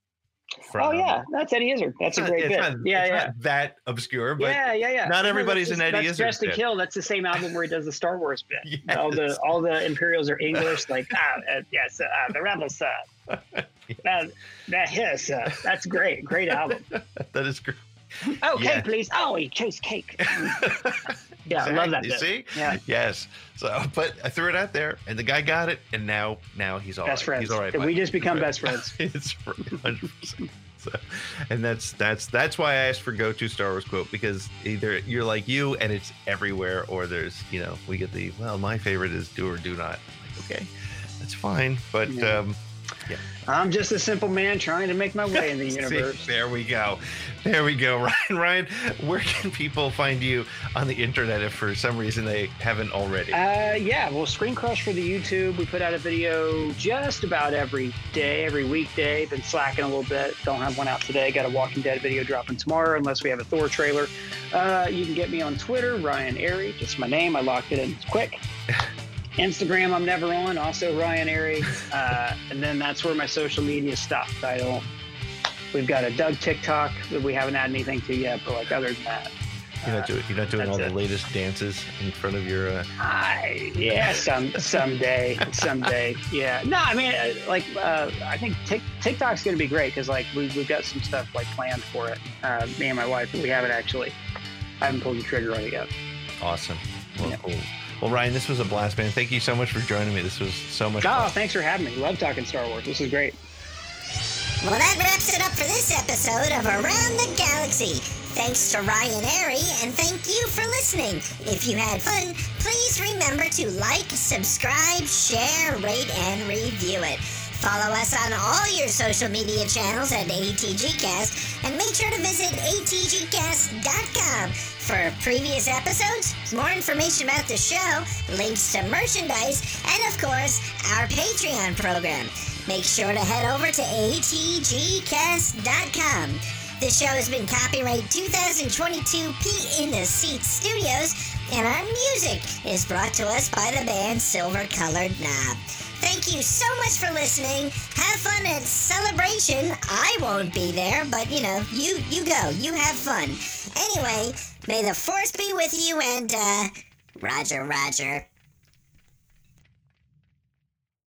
That's Eddie Izzard. That's a great bit. It's not that obsure, but not every's an Eddie Izzard. Dressed to Kill. That's the same album where he does the Star Wars bit. Yes. All the Imperials are English, like the rebels. That's great album. That is great. Oh, cake, please. Oh, he chose cake. Yeah, exactly. I love that bit. See? Yeah. Yes. So, but I threw it out there, and the guy got it, and now he's all best right. friends. He's all right. We just become best friends. It's 100%. So, and that's why I asked for go-to Star Wars quote, because either you're like you and it's everywhere, or there's we get my favorite is do or do not. Like, okay, that's fine, but Yeah. I'm just a simple man trying to make my way in the universe. See, there we go, Ryan, where can people find you on the internet if for some reason they haven't already? Well, Screen Crush for the YouTube. We put out a video just about every day, every weekday. Been slacking a little bit. Don't have one out today. Got a Walking Dead video dropping tomorrow, unless we have a Thor trailer. You can get me on Twitter, Ryan Airy. Just my name. I locked it in quick. Instagram, I'm never on. Also Ryan Airy. And then that's where my social media stuff. We've got a Doug TikTok that we haven't had anything to yet, but like other than that. You're not doing all the latest dances in front of your. Yeah, someday. Yeah. No, I mean, I think TikTok's going to be great because like we've got some stuff like planned for it. Me and my wife, but I haven't pulled the trigger on it yet. Awesome. Well, cool. Well, Ryan, this was a blast, man. Thank you so much for joining me. This was so much fun. Thanks for having me. Love talking Star Wars. This is great. Well, that wraps it up for this episode of Around the Galaxy. Thanks to Ryan Airy, and thank you for listening. If you had fun, please remember to like, subscribe, share, rate, and review it. Follow us on all your social media channels at ATGcast, and make sure to visit atgcast.com for previous episodes, more information about the show, links to merchandise, and of course, our Patreon program. Make sure to head over to atgcast.com. The show has been copyright 2022 Pete in the Seat Studios, and our music is brought to us by the band Silver Colored Knob. Thank you so much for listening. Have fun at Celebration. I won't be there, but you go. You have fun. Anyway, may the Force be with you, and Roger.